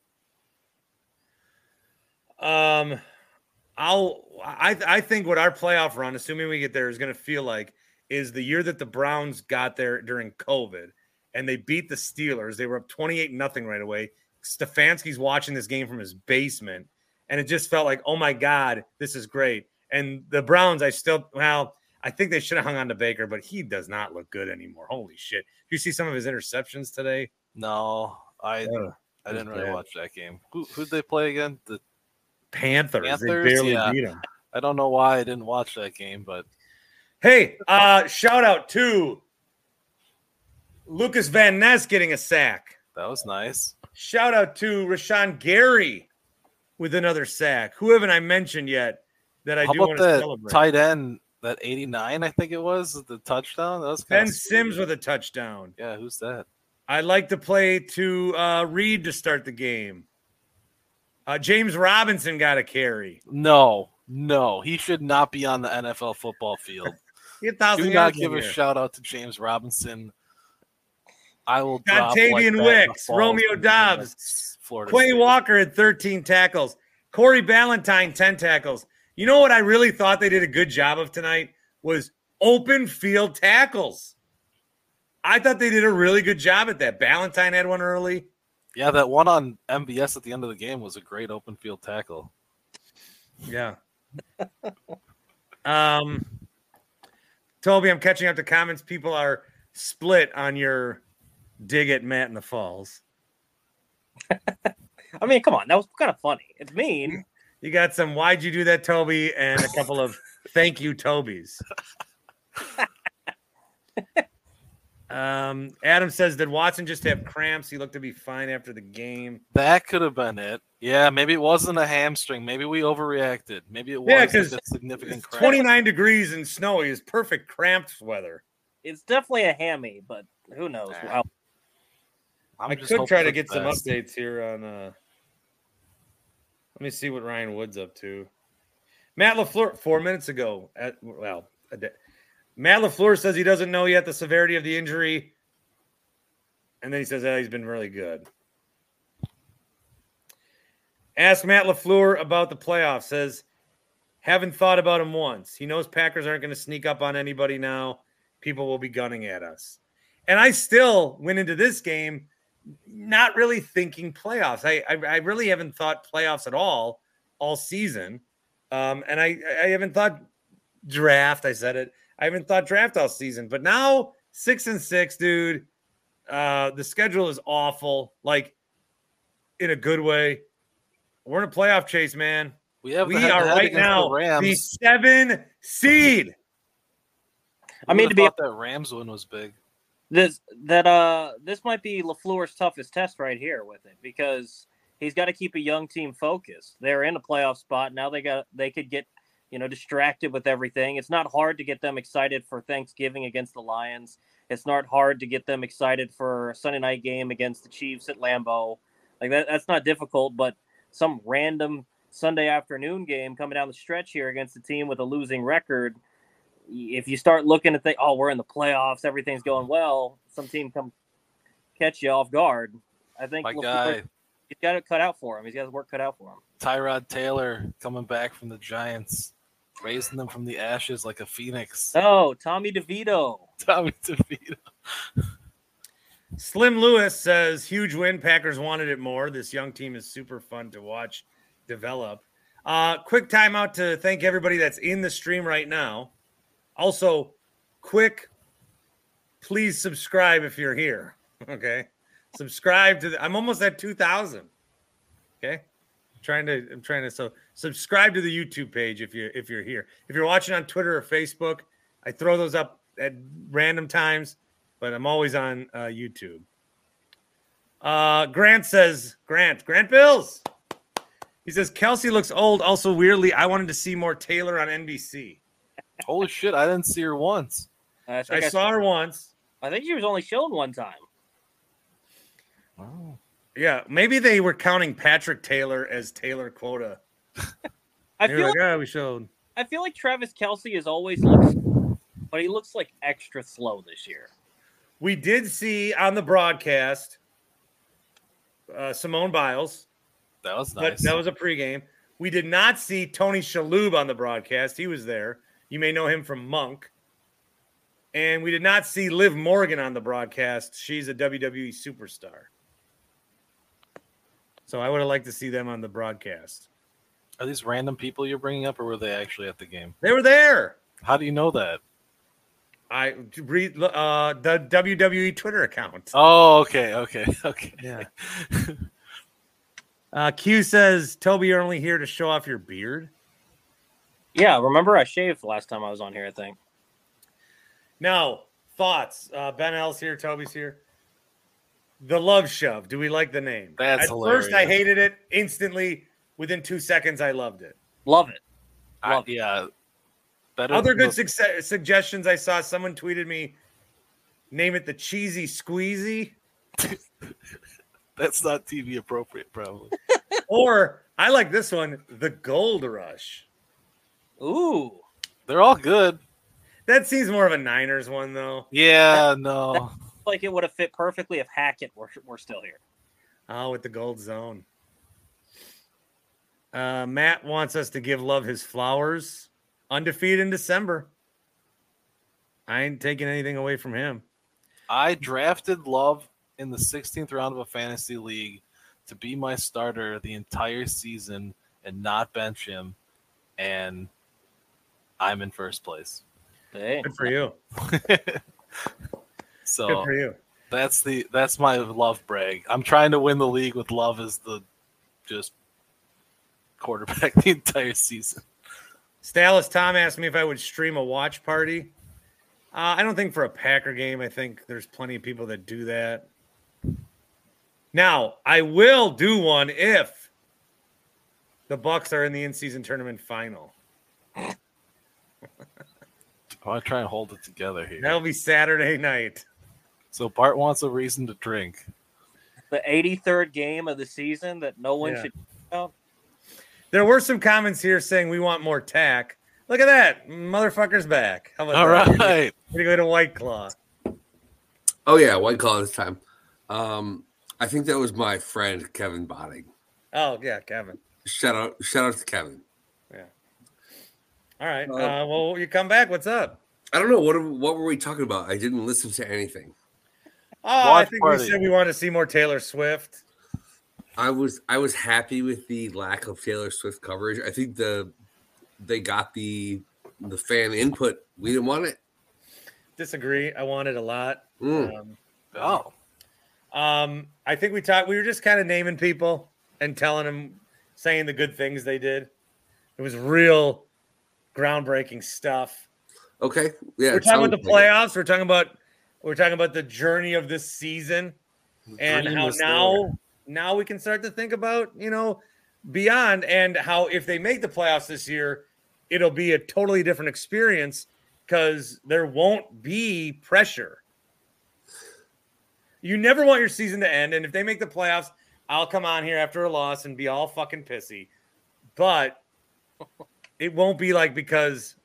I think what our playoff run, assuming we get there, is going to feel like is the year that the Browns got there during COVID and they beat the Steelers. They were up 28-0 right away. Stefanski's watching this game from his basement, and it just felt like, oh my God, this is great. And the Browns, I think they should have hung on to Baker, but he does not look good anymore. Holy shit. Did you see some of his interceptions today? No, I didn't really watch that game. Who'd they play again? The Panthers. They barely beat them. I don't know why I didn't watch that game, but hey, shout out to Lucas Van Ness getting a sack. That was nice. Shout out to Rashawn Gary with another sack. Who haven't I mentioned yet that I do want to celebrate? Tight end, that 89, I think it was, the touchdown. That was Ben Sims with a touchdown. Yeah, who's that? I'd like to play to Reed to start the game. James Robinson got a carry. No, he should not be on the NFL football field. Do not give a shout out to James Robinson. I will drop Contavian Wicks, Romeo Dobbs, Quay Walker had 13 tackles. Corey Ballantyne, 10 tackles. You know what I really thought they did a good job of tonight was open field tackles. I thought they did a really good job at that. Ballantyne had one early. Yeah, that one on MVS at the end of the game was a great open field tackle. Yeah. Toby, I'm catching up to comments. People are split on your dig at Matt in the Falls. I mean, come on. That was kind of funny. It's mean. You got some why'd you do that, Toby, and a couple of thank you, Tobys. Adam says, did Watson just have cramps? He looked to be fine after the game. That could have been it. Yeah, maybe it wasn't a hamstring. Maybe we overreacted. Maybe it was because significant cramp. 29 degrees and snowy is perfect cramped weather. It's definitely a hammy, but who knows? I could try to get some updates here on let me see what Ryan Wood's up to. Matt LaFleur 4 minutes ago Matt LaFleur says he doesn't know yet the severity of the injury. And then he says he's been really good. Ask Matt LaFleur about the playoffs. Says, haven't thought about him once. He knows Packers aren't going to sneak up on anybody now. People will be gunning at us. And I still went into this game not really thinking playoffs. I really haven't thought playoffs at all season. And I haven't thought draft. I said it. I haven't thought draft all season, but now 6-6, dude. The schedule is awful, like in a good way. We're in a playoff chase, man. We are right now the 7 seed. I mean, that Rams win was big. This might be LaFleur's toughest test right here with it because he's got to keep a young team focused. They're in a playoff spot now. They could get distracted with everything. It's not hard to get them excited for Thanksgiving against the Lions. It's not hard to get them excited for a Sunday night game against the Chiefs at Lambeau. Like that's not difficult, but some random Sunday afternoon game coming down the stretch here against a team with a losing record. If you start looking at we're in the playoffs, everything's going well, some team come catch you off guard. I think he's got it cut out for him. He's got his work cut out for him. Tyrod Taylor coming back from the Giants, raising them from the ashes like a phoenix. Oh, Tommy DeVito. Slim Lewis says, huge win. Packers wanted it more. This young team is super fun to watch develop. Quick timeout to thank everybody that's in the stream right now. Also, please subscribe if you're here. Okay. Subscribe to I'm almost at 2,000. Okay. I'm trying to so subscribe to the YouTube page if you're here. If you're watching on Twitter or Facebook, I throw those up at random times, but I'm always on YouTube. Grant says, Grant Bills. He says Kelsey looks old. Also, weirdly, I wanted to see more Taylor on NBC. Holy shit, I didn't see her once. I saw her once. I think she was only shown one time. Oh. Yeah, maybe they were counting Patrick Taylor as Taylor quota. I They were feel like, like, oh, we showed. I feel like Travis Kelce has always looked, but he looks like extra slow this year. We did see on the broadcast Simone Biles. That was But nice. that was a pregame. We did not see Tony Shalhoub on the broadcast. He was there. You may know him from Monk. And we did not see Liv Morgan on the broadcast. She's a WWE superstar. So I would have liked to see them on the broadcast. Are these random people you're bringing up, or were they actually at the game? They were there. How do you know that? I read the WWE Twitter account. Oh, okay. Yeah. Q says, Toby, you're only here to show off your beard. Yeah, remember I shaved last time I was on here, I think. Now, thoughts. Ben L's here, Toby's here. The Love Shove. Do we like the name? That's At hilarious. first, I hated it. Instantly, within 2 seconds, I loved it. Love it. Yeah. Better Other than good suggestions I saw. Someone tweeted me, name it the Cheesy Squeezy. That's not TV appropriate, probably. Or, I like this one, the Gold Rush. Ooh. They're all good. That seems more of a Niners one, though. Yeah, no. Like it would have fit perfectly if Hackett were still here. Oh, with the Gold Zone. Matt wants us to give Love his flowers. Undefeated in December. I ain't taking anything away from him. I drafted Love in the 16th round of a fantasy league to be my starter the entire season and not bench him, and I'm in first place. Hey. Good for you. So Good for you. that's my Love brag. I'm trying to win the league with Love as the just quarterback the entire season. Stalis Tom asked me if I would stream a watch party. I don't think for a Packer game. I think there's plenty of people that do that. Now, I will do one if the Bucks are in the in-season tournament final. I want to try and hold it together here. That'll be Saturday night. So Bart wants a reason to drink. The 83rd game of the season that no one should know. There were some comments here saying we want more tack. Look at that. Motherfucker's back. How about All that? right. We're going to go to White Claw. Oh yeah, White Claw this time. I think that was my friend Kevin Botting. Oh, yeah, Kevin. Shout out to Kevin. Yeah. All right. Well, you come back. What's up? I don't know what were we talking about. I didn't listen to anything. Oh, I Watch think party. we said we want to see more Taylor Swift. I was happy with the lack of Taylor Swift coverage. I think they got the fan input. We didn't want it. Disagree. I want it a lot. Oh. I think we were just kind of naming people and telling them, saying the good things they did. It was real groundbreaking stuff. Okay. Yeah. We're it talking about the sounds like it. playoffs. We're talking about the journey of this season and dream how is now we can start to think about, beyond, and how if they make the playoffs this year, it'll be a totally different experience because there won't be pressure. You never want your season to end. And if they make the playoffs, I'll come on here after a loss and be all fucking pissy. But it won't be like because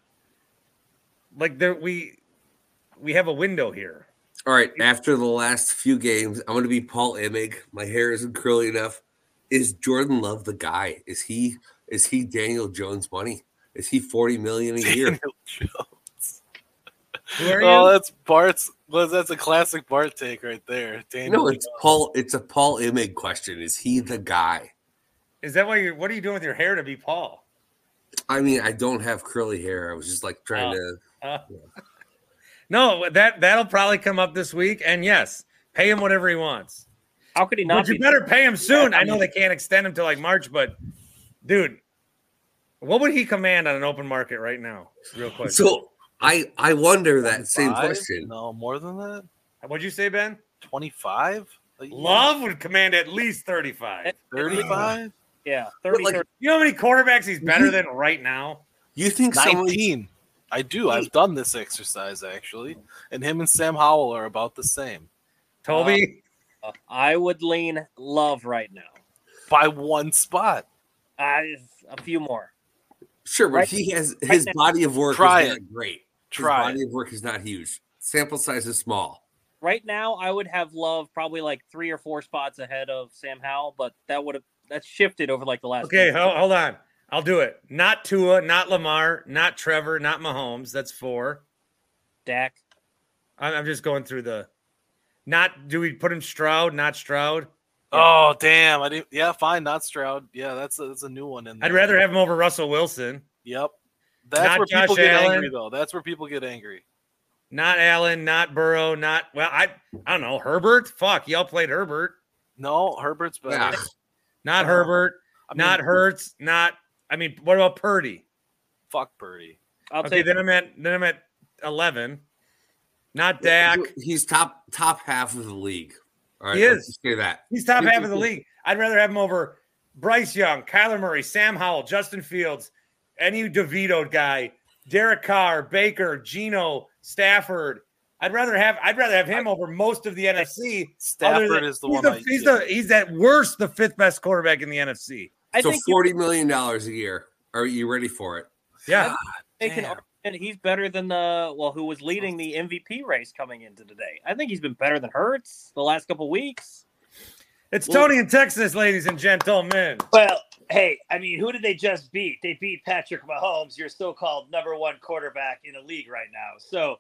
we have a window here. All right. After the last few games, I'm going to be Paul Emig. My hair isn't curly enough. Is Jordan Love the guy? Is he Daniel Jones money? Is he $40 million a year? Daniel Jones. Who are Oh, you? that's Bart's. Well, that's a classic Bart take right there. Daniel No, it's Jones. Paul. It's a Paul Emig question. Is he the guy? Is that why what are you doing with your hair to be Paul? I mean, I don't have curly hair. I was just like trying to. No, that'll probably come up this week. And yes, pay him whatever he wants. How could he not But you be? better pay him soon. I know they can't extend him to like March, but dude, what would he command on an open market right now? Real quick. So I wonder that same 25? question. No, more than that. What'd you say, Ben? 25. Love would command at least 35. 35. Yeah, But, 30, like, 30. You know how many quarterbacks he's better than right now? You think someone? 19. I do. I've done this exercise actually, and him and Sam Howell are about the same. Toby? I would lean Love right now. By one spot. A few more. Sure, but Right- he has right his now. body of work Try is it. not great. Try his body it. of work is not huge. Sample size is small. Right now, I would have Love probably like 3 or 4 spots ahead of Sam Howell, but that's shifted over like the last. Okay, few- hold on. I'll do it. Not Tua, not Lamar, not Trevor, not Mahomes. That's 4. Dak. I'm just going through the. Not. Do we put him Stroud? Not Stroud. Oh damn! I didn't. Yeah, fine. Not Stroud. Yeah, that's a new one in there. I'd rather have him over Russell Wilson. Yep. That's Not where people Josh get Allen. angry, though. That's where people get angry. Not Allen. Not Burrow. Not I don't know Herbert. Fuck, y'all played Herbert. No, Herbert's better. Yeah. Not Herbert. I mean, Not Hurts. Not. I mean, what about Purdy? Fuck Purdy. I'll Okay, take then I'm at 11. Not Dak. He's top half of the league. All right, He let's is. just say that. He's top half of the league. I'd rather have him over Bryce Young, Kyler Murray, Sam Howell, Justin Fields, any DeVito guy, Derek Carr, Baker, Geno, Stafford. I'd rather have him over most of the NFC. Stafford is the one. He's at worst the 5th best quarterback in the NFC. I So think $40 million a year. Are you ready for it? Yeah. make an Damn. argument he's better than who was leading the MVP race coming into today. I think he's been better than Hurts the last couple weeks. It's Tony in Texas, ladies and gentlemen. Well, hey, I mean, who did they just beat? They beat Patrick Mahomes, your so-called number 1 quarterback in the league right now. So,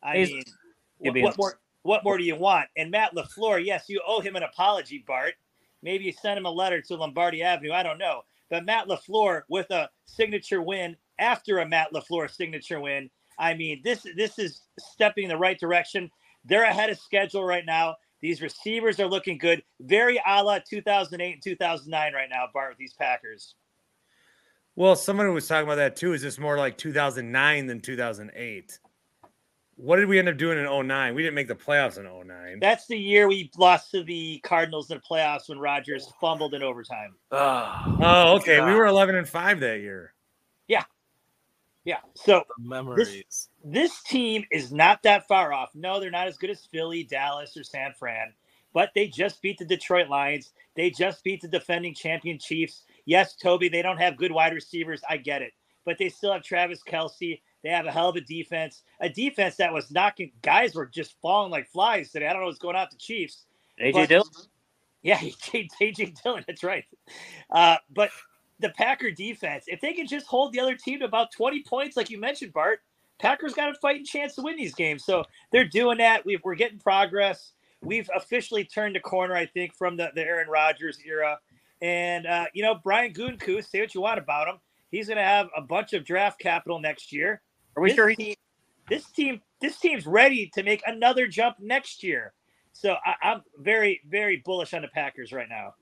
what more do you want? And Matt LaFleur, yes, you owe him an apology, Bart. Maybe you sent him a letter to Lombardi Avenue. I don't know. But Matt LaFleur with a signature win after a Matt LaFleur signature win. I mean, this is stepping in the right direction. They're ahead of schedule right now. These receivers are looking good. Very a la 2008 and 2009 right now, Bart, with these Packers. Well, someone was talking about that too. Is this more like 2009 than 2008? What did we end up doing in 2009? We didn't make the playoffs in 2009. That's the year we lost to the Cardinals in the playoffs when Rodgers fumbled in overtime. Oh, okay. We were 11-5 that year. Yeah. So The memories. this team is not that far off. No, they're not as good as Philly, Dallas, or San Fran, but they just beat the Detroit Lions. They just beat the defending champion Chiefs. Yes, Toby, they don't have good wide receivers. I get it. But they still have Travis Kelce. They have a hell of a defense that was knocking. Guys were just falling like flies today. I don't know what's going on with the Chiefs. AJ Dillon. Yeah, AJ Dillon. That's right. But the Packer defense, if they can just hold the other team to about 20 points, like you mentioned, Bart, Packers got a fighting chance to win these games. So they're doing that. We're getting progress. We've officially turned the corner, I think, from the Aaron Rodgers era. And, Brian Gutekunst, say what you want about him. He's going to have a bunch of draft capital next year. Are we sure This team's ready to make another jump next year. So I'm very, very bullish on the Packers right now.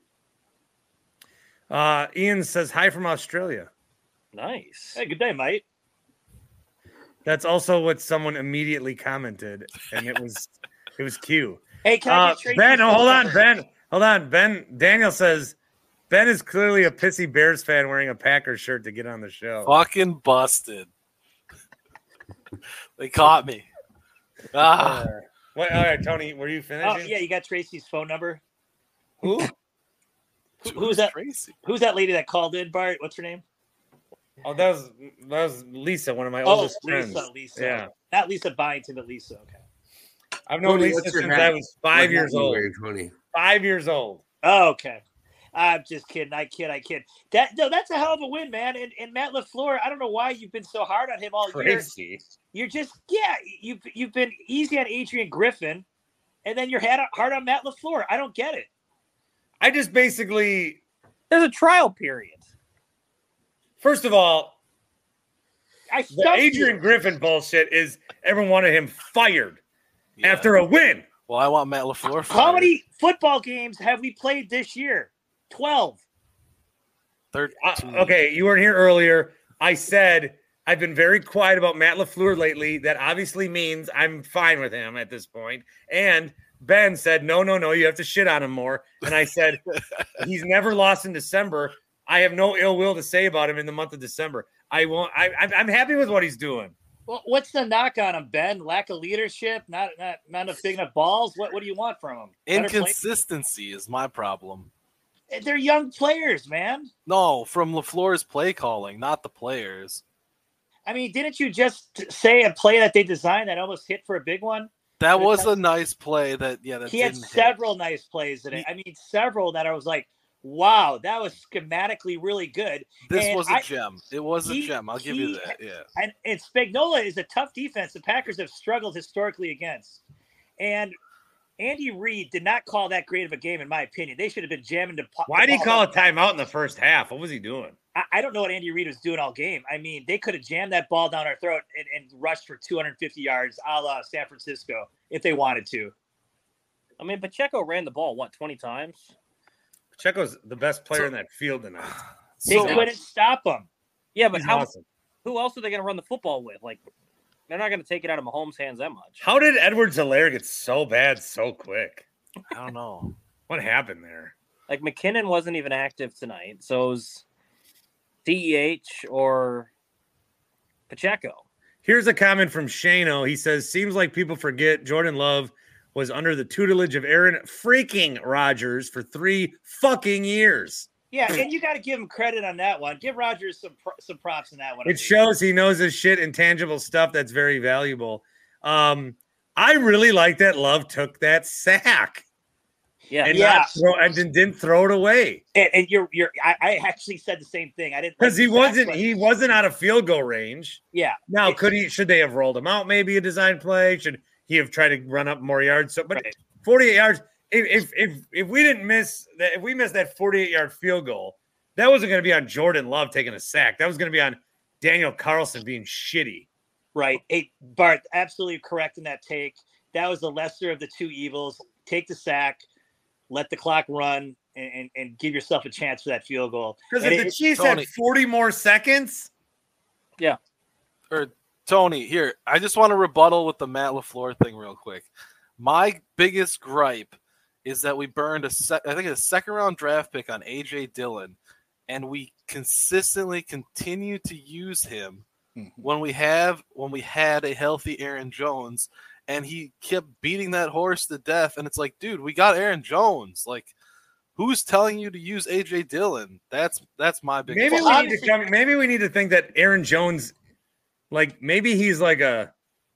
Ian says hi from Australia. Nice. Hey, good day, mate. That's also what someone immediately commented, and it was Q. Hey, can I get Tracy? Ben? Oh, hold on. Ben Daniel says Ben is clearly a pissy Bears fan wearing a Packers shirt to get on the show. Fucking busted. They caught me. All right, Tony, were you finishing? Oh, yeah, you got Tracy's phone number. Who? Who's that? Tracy? Who's that lady that called in, Bart? What's her name? Oh, that was Lisa, one of my oldest friends. Lisa. Yeah, Not Lisa Byington, but Lisa. Okay. I've known Tony, Lisa what's your since hat? I was 5 years What hat you old. wearing, Tony? 5 years old. Oh, okay. I'm just kidding. I kid. That's a hell of a win, man. And Matt LaFleur, I don't know why you've been so hard on him all year. Crazy. You're just you've been easy on Adrian Griffin, and then you're hard on Matt LaFleur. I don't get it. I just basically, There's a trial period. first of all, I the stumped Adrian you. Griffin bullshit is everyone wanted him fired Yeah. after a win. Well, I want Matt LaFleur. How many football games have we played this year? 12. 13. Okay, you weren't here earlier. I said I've been very quiet about Matt LaFleur lately. That obviously means I'm fine with him at this point. And Ben said, no, you have to shit on him more. And I said, he's never lost in December. I have no ill will to say about him in the month of December. I'm happy with what he's doing. Well, what's the knock on him, Ben? Lack of leadership, not enough big enough balls. What do you want from him? Inconsistency is my problem. They're young players, man. No, from LaFleur's play calling, not the players. I mean, didn't you just say a play that they designed that almost hit for a big one? That was a nice play. That he had several nice plays today. I mean, several that I was like, wow, that was schematically really good. This was a gem. It was a gem. I'll give you that. Yeah. And Spagnuolo is a tough defense the Packers have struggled historically against. And Andy Reid did not call that great of a game, in my opinion. They should have been jamming the Why did he call a timeout in the first half? What was he doing? I don't know what Andy Reid was doing all game. I mean, they could have jammed that ball down our throat and rushed for 250 yards a la San Francisco if they wanted to. I mean, Pacheco ran the ball, 20 times? Pacheco's the best player in that field tonight. They couldn't stop him. Yeah, but who else are they going to run the football with? Like, they're not going to take it out of Mahomes' hands that much. How did Edwards-Helaire get so bad so quick? I don't know. What happened there? Like, McKinnon wasn't even active tonight, so it was DEH or Pacheco. Here's a comment from Shano. He says, seems like people forget Jordan Love was under the tutelage of Aaron freaking Rodgers for 3 fucking years. Yeah, and you got to give him credit on that one. Give Rodgers some props in that one. It shows he knows his shit, intangible stuff that's very valuable. I really like that Love took that sack. Yeah, and didn't throw it away. And I actually said the same thing. I didn't because he wasn't out of field goal range. Yeah. Now, should they have rolled him out? Maybe a design play. Should he have tried to run up more yards? So, but 48 yards. If we didn't miss that, if we missed that 48-yard field goal, that wasn't going to be on Jordan Love taking a sack. That was going to be on Daniel Carlson being shitty. Right. Hey, Bart, absolutely correct in that take. That was the lesser of the two evils. Take the sack, let the clock run, and give yourself a chance for that field goal. Because if the Chiefs had 40 more seconds. Yeah. Or Tony, here, I just want to rebuttal with the Matt LaFleur thing real quick. My biggest gripe is that we burned a second-round draft pick on A.J. Dillon, and we consistently continue to use him when we had a healthy Aaron Jones, and he kept beating that horse to death. And it's like, dude, we got Aaron Jones. Like, who's telling you to use A.J. Dillon? That's my big. Maybe we need to think that Aaron Jones, like maybe he's like a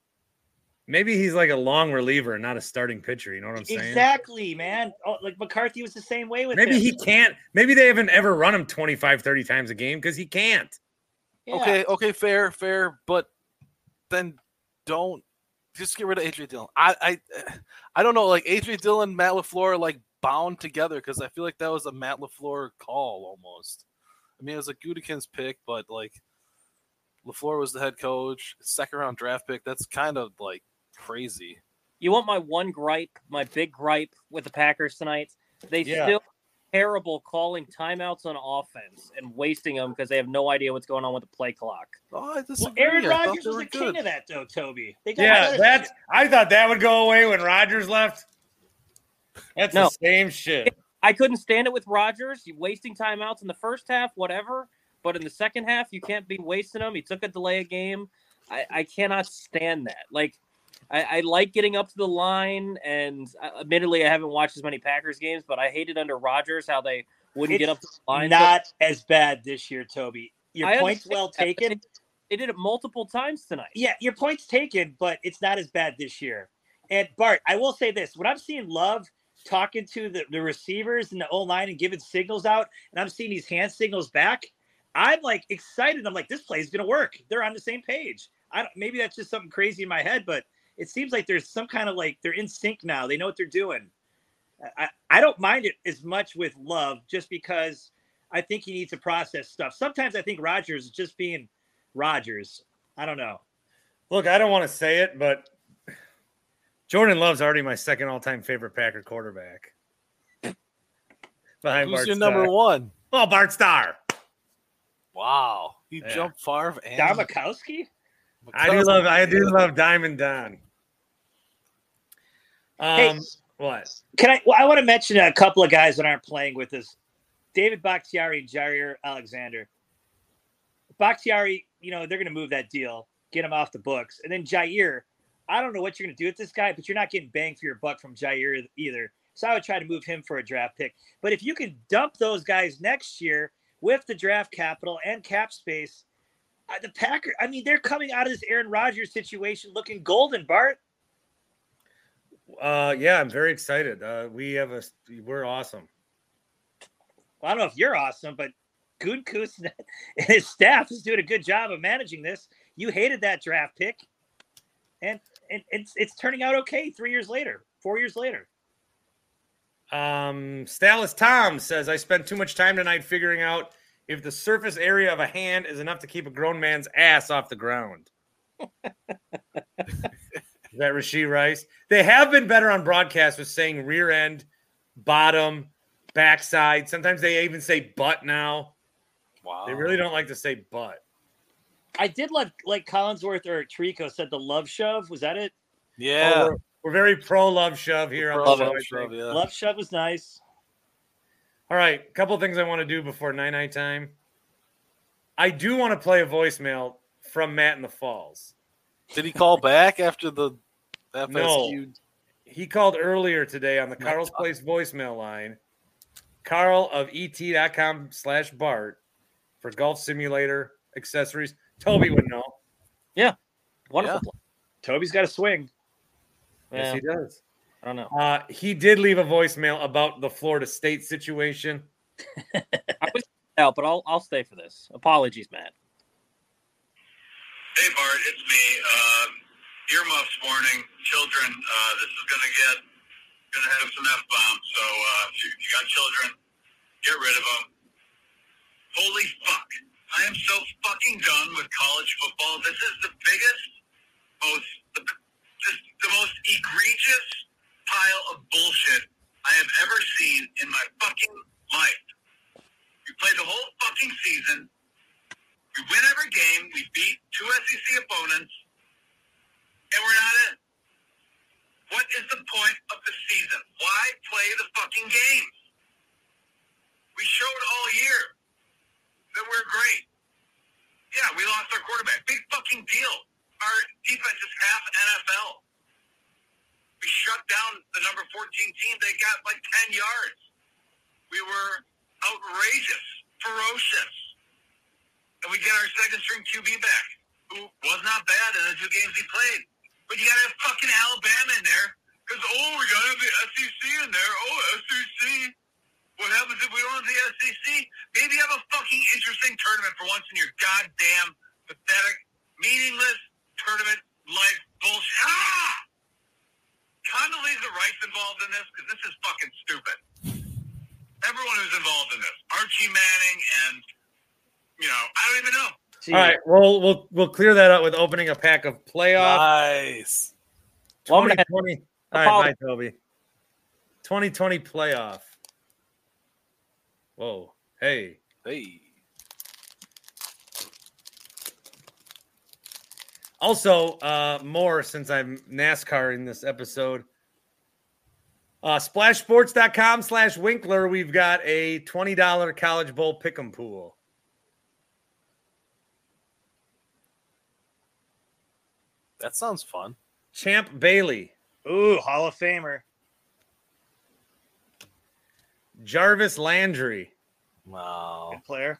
long reliever and not a starting pitcher. You know what I'm saying? Exactly, man. Oh, like McCarthy was the same way with maybe him. He can't. Maybe they haven't ever run him 25, 30 times a game because he can't. Yeah. Okay, fair. But then don't just get rid of A.J. Dillon. I don't know. Like A.J. Dillon, Matt LaFleur, like bound together because I feel like that was a Matt LaFleur call almost. I mean, it was a Gutekunst pick, but like LaFleur was the head coach, second-round draft pick. That's kind of like crazy. You want my big gripe with the Packers tonight? They still terrible calling timeouts on offense and wasting them because they have no idea what's going on with the play clock. Oh, I disagree. Aaron Rodgers was the king of that, though, Toby. I thought that would go away when Rodgers left. That's the same shit. I couldn't stand it with Rodgers. You wasting timeouts in the first half, whatever. But in the second half, you can't be wasting them. He took a delay a game. I cannot stand that. Like, I like getting up to the line, and admittedly, I haven't watched as many Packers games, but I hated under Rodgers how they wouldn't get up to the line. Not as bad this year, Toby. Your point's well taken. They did it multiple times tonight. Yeah, your point's taken, but it's not as bad this year. And Bart, I will say this: when I'm seeing Love talking to the receivers and the O-line and giving signals out, and I'm seeing these hand signals back, I'm like excited. I'm like, this play is going to work. They're on the same page. Maybe that's just something crazy in my head, but it seems like there's some kind of like they're in sync now. They know what they're doing. I don't mind it as much with Love just because I think he needs to process stuff. Sometimes I think Rodgers is just being Rodgers. I don't know. Look, I don't want to say it, but Jordan Love's already my second all-time favorite Packer quarterback. Behind Who's Bart your Starr. number one? Oh, Bart Starr. Wow, he jumped Favre and Don Majkowski? I do love Diamond Don. Hey, what? I want to mention a couple of guys that aren't playing with us. David Bakhtiari and Jair Alexander. Bakhtiari, they're going to move that deal. get him off the books. And then Jair, I don't know what you're going to do with this guy, but you're not getting bang for your buck from Jair either. So I would try to move him for a draft pick. But if you can dump those guys next year with the draft capital and cap space, the Packers, I mean, they're coming out of this Aaron Rodgers situation looking golden, Bart. Yeah, I'm very excited. We're awesome. Well, I don't know if you're awesome, but Gutekunst and his staff is doing a good job of managing this. You hated that draft pick, and it's turning out okay 4 years later. Stalis Tom says, I spent too much time tonight figuring out if the surface area of a hand is enough to keep a grown man's ass off the ground. Is that Rashee Rice? They have been better on broadcast with saying rear end, bottom, backside. Sometimes they even say butt now. Wow. They really don't like to say butt. I did like Collinsworth or Trico said the love shove. Was that it? Yeah. Oh, we're very pro love shove here. Love shove, yeah. Love shove was nice. All right. A couple things I want to do before night time. I do want to play a voicemail from Matt in the Falls. Did he call back after the FSU? No. He called earlier today on the Carl's Place voicemail line. Carl of et.com/Bart for golf simulator accessories. Toby would know. Yeah. Wonderful. Yeah. Toby's got a swing. Yes, he does. I don't know. He did leave a voicemail about the Florida State situation. I was out, but I'll stay for this. Apologies, Matt. Hey, Bart, it's me. Earmuffs warning. Children, this is going to have some F-bombs. So if you got children, get rid of them. Holy fuck. I am so fucking done with college football. This is the biggest, the most egregious pile of bullshit I have ever seen in my fucking life. We played the whole fucking season. We win every game. We beat 2 SEC opponents. And we're not in. What is the point of the season? Why play the fucking games? We showed all year that we're great. Yeah, we lost our quarterback. Big fucking deal. Our defense is half NFL. We shut down the number 14 team. They got like 10 yards. We were outrageous, ferocious. And we get our second-string QB back, who was not bad in the 2 games he played. But you got to have fucking Alabama in there because, we got to have the SEC in there. SEC. What happens if we don't have the SEC? Maybe have a fucking interesting tournament for once in your goddamn pathetic, meaningless tournament like bullshit. Condoleezza Rice involved in this because this is fucking stupid. Everyone who's involved in this. Archie Manning and, I don't even know. All right, well, we'll clear that up with opening a pack of playoff. Nice. 2020. All right, bye, Toby. 2020 playoff. Whoa. Hey. Also, more since I'm NASCAR in this episode. Splashsports.com/Winkler. We've got a $20 College Bowl pick'em pool. That sounds fun. Champ Bailey. Ooh, Hall of Famer. Jarvis Landry. Wow. Good player.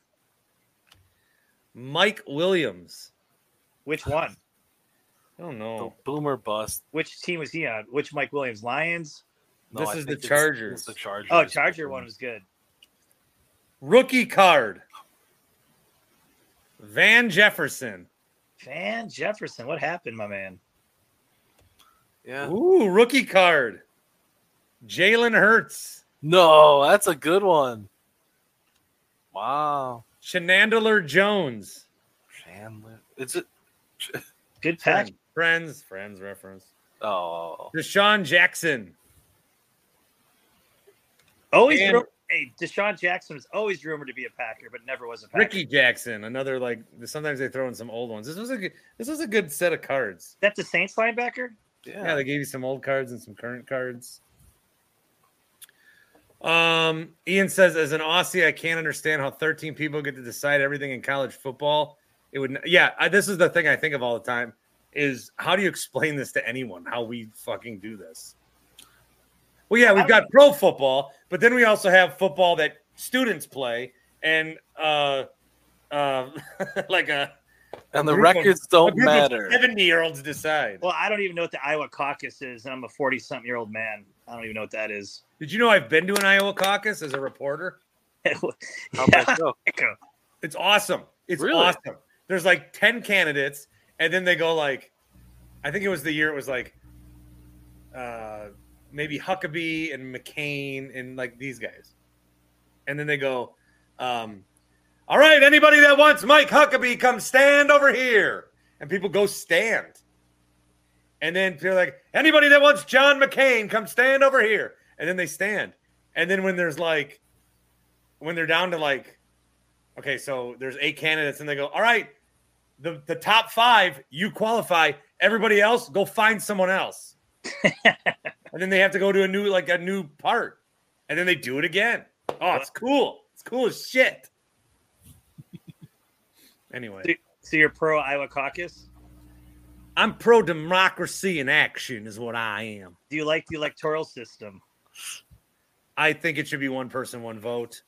Mike Williams. Which one? I don't know. The boomer bust. Which team was he on? Which Mike Williams? Lions? No, This is the Chargers. It's the Chargers. Oh, Charger one was good. Rookie card. Van Jefferson. Van Jefferson. What happened, my man? Yeah. Ooh, rookie card. Jalen Hurts. No, that's a good one. Wow. Chandler Jones. Chandler. Is it? Good pack. Friends reference. Oh. Deshaun Jackson. Always. And Deshaun Jackson was always rumored to be a Packer, but never was a Packer. Ricky Jackson. Another sometimes they throw in some old ones. This was a good set of cards. That's the Saints linebacker? Yeah, they gave you some old cards and some current cards. Ian says, as an Aussie, I can't understand how 13 people get to decide everything in college football. It would. Yeah, this is the thing I think of all the time is how do you explain this to anyone? How we fucking do this? Well, yeah, we've got pro football, but then we also have football that students play, and like a. And the records don't matter. 70-year-olds decide. Well, I don't even know what the Iowa caucus is, and I'm a 40-something-year-old man. I don't even know what that is. Did you know I've been to an Iowa caucus as a reporter? How'd that go? It's awesome. It's Really? awesome. There's like 10 candidates, and then they go like, I think it was the year it was like maybe Huckabee and McCain and like these guys. And then they go, all right, anybody that wants Mike Huckabee, come stand over here. And people go stand. And then they're like, anybody that wants John McCain, come stand over here. And then they stand. And then when they're down to like, okay, so there's 8 candidates, and they go, all right, the top 5, you qualify. Everybody else, go find someone else. And then they have to go to a new part. And then they do it again. Oh, it's cool. It's cool as shit. Anyway. So you're pro Iowa caucus? I'm pro democracy in action is what I am. Do you like the electoral system? I think it should be one person, one vote.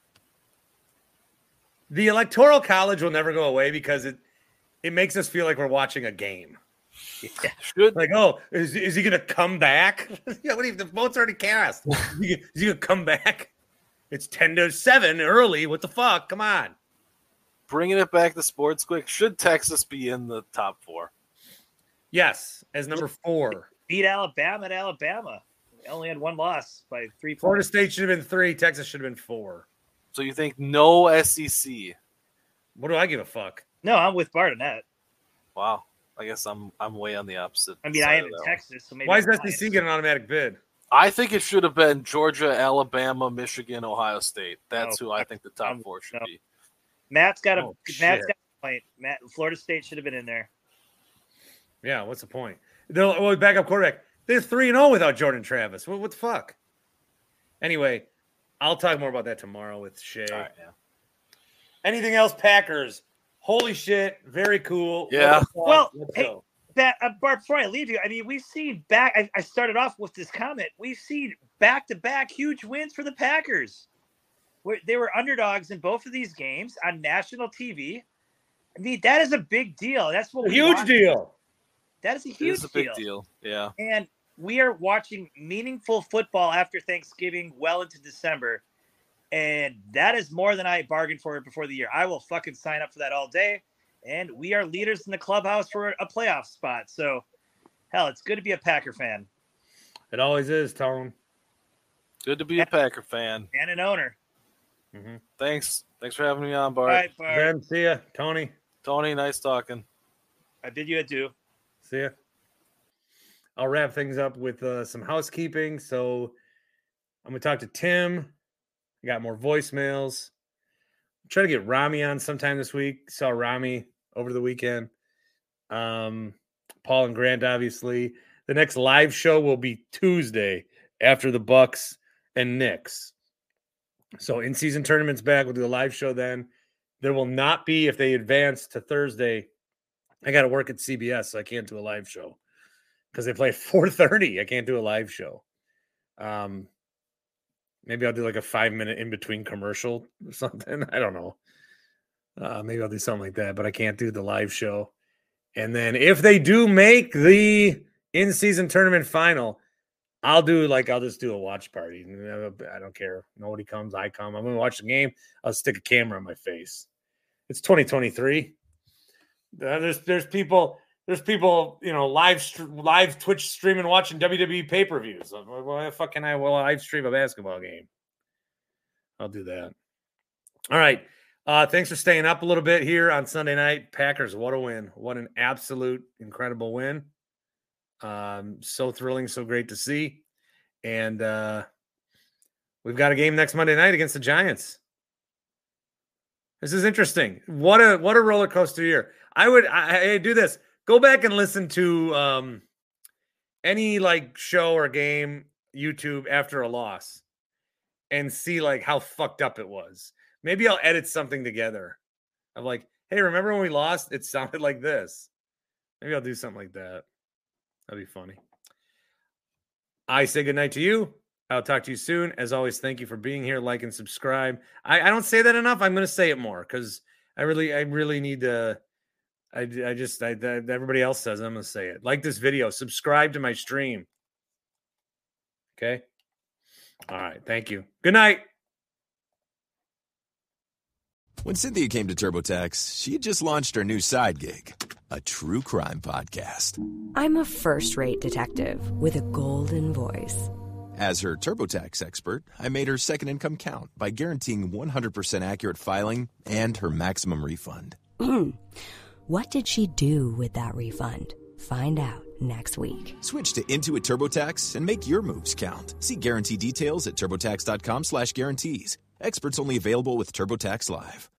The electoral college will never go away because it makes us feel like we're watching a game. Yeah. Like, oh, is he going to come back? Yeah, what if the vote's already cast? Is he going to come back? It's 10-7 early. What the fuck? Come on. Bringing it back to sports quick, should Texas be in the top 4? Yes, as number 4. Beat Alabama at Alabama. They only had 1 loss by 3 points. Florida State should have been 3. Texas should have been 4. So you think no SEC? What do I give a fuck? No, I'm with Bart on that. Wow. I guess I'm way on the opposite. I mean, I am in Texas, so maybe. Why is SEC get an automatic bid? I think it should have been Georgia, Alabama, Michigan, Ohio State. That's who I think the top 4 should be. Matt's got a point. Florida State should have been in there. Yeah, what's the point? They'll backup quarterback. They're 3-0 without Jordan Travis. What the fuck? Anyway, I'll talk more about that tomorrow with Shay. All right, yeah. Anything else, Packers? Holy shit, very cool. Yeah. Well, hey, Bart, before I leave you, I mean, we've seen back. I started off with this comment. We've seen back-to-back huge wins for the Packers. They were underdogs in both of these games on national TV. I mean, that is a big deal. That's what we huge want. Deal. That is a huge deal. Big deal. Yeah. And we are watching meaningful football after Thanksgiving, well into December. And that is more than I bargained for before the year. I will fucking sign up for that all day. And we are leaders in the clubhouse for a playoff spot. So, hell, it's good to be a Packer fan. It always is, Tone. Good to be a Packer fan. And an owner. Mm-hmm. Thanks for having me on, Bart. All right, Bart. Ben, see ya. Tony, nice talking. I bid you adieu. See ya. I'll wrap things up with some housekeeping. So I'm going to talk to Tim. I got more voicemails. Try to get Rami on sometime this week. Saw Rami over the weekend. Paul and Grant, obviously. The next live show will be Tuesday after the Bucks and Knicks. So in-season tournament's back. We'll do a live show then. There will not be, if they advance to Thursday, I got to work at CBS, so I can't do a live show. Because they play at 4:30. I can't do a live show. Maybe I'll do like a 5-minute in-between commercial or something. I don't know. Maybe I'll do something like that, but I can't do the live show. And then if they do make the in-season tournament final, I'll just do a watch party. I don't care. Nobody comes, I come. I'm going to watch the game. I'll stick a camera on my face. It's 2023. There's people, live Twitch streaming, watching WWE pay-per-views. Why the fuck can I live stream a basketball game? I'll do that. All right. Thanks for staying up a little bit here on Sunday night. Packers, what a win. What an absolute incredible win. So thrilling, so great to see. And we've got a game next Monday night against the Giants. This is interesting. What a roller coaster year. I do this. Go back and listen to any show or game, YouTube after a loss, and see how fucked up it was. Maybe I'll edit something together of hey, Hey, remember when we lost? It sounded like this. Maybe I'll do something like that. That'd be funny. I say goodnight to you. I'll talk to you soon. As always, thank you for being here. Like and subscribe. I don't say that enough. I'm going to say it more because I really need to. Everybody else says it. I'm going to say it. Like this video. Subscribe to my stream. Okay. All right. Thank you. Good night. When Cynthia came to TurboTax, she had just launched her new side gig, a true crime podcast. I'm a first-rate detective with a golden voice. As her TurboTax expert, I made her second income count by guaranteeing 100% accurate filing and her maximum refund. What did she do with that refund? Find out next week. Switch to Intuit TurboTax and make your moves count. See guarantee details at TurboTax.com/guarantees. Experts only available with TurboTax Live.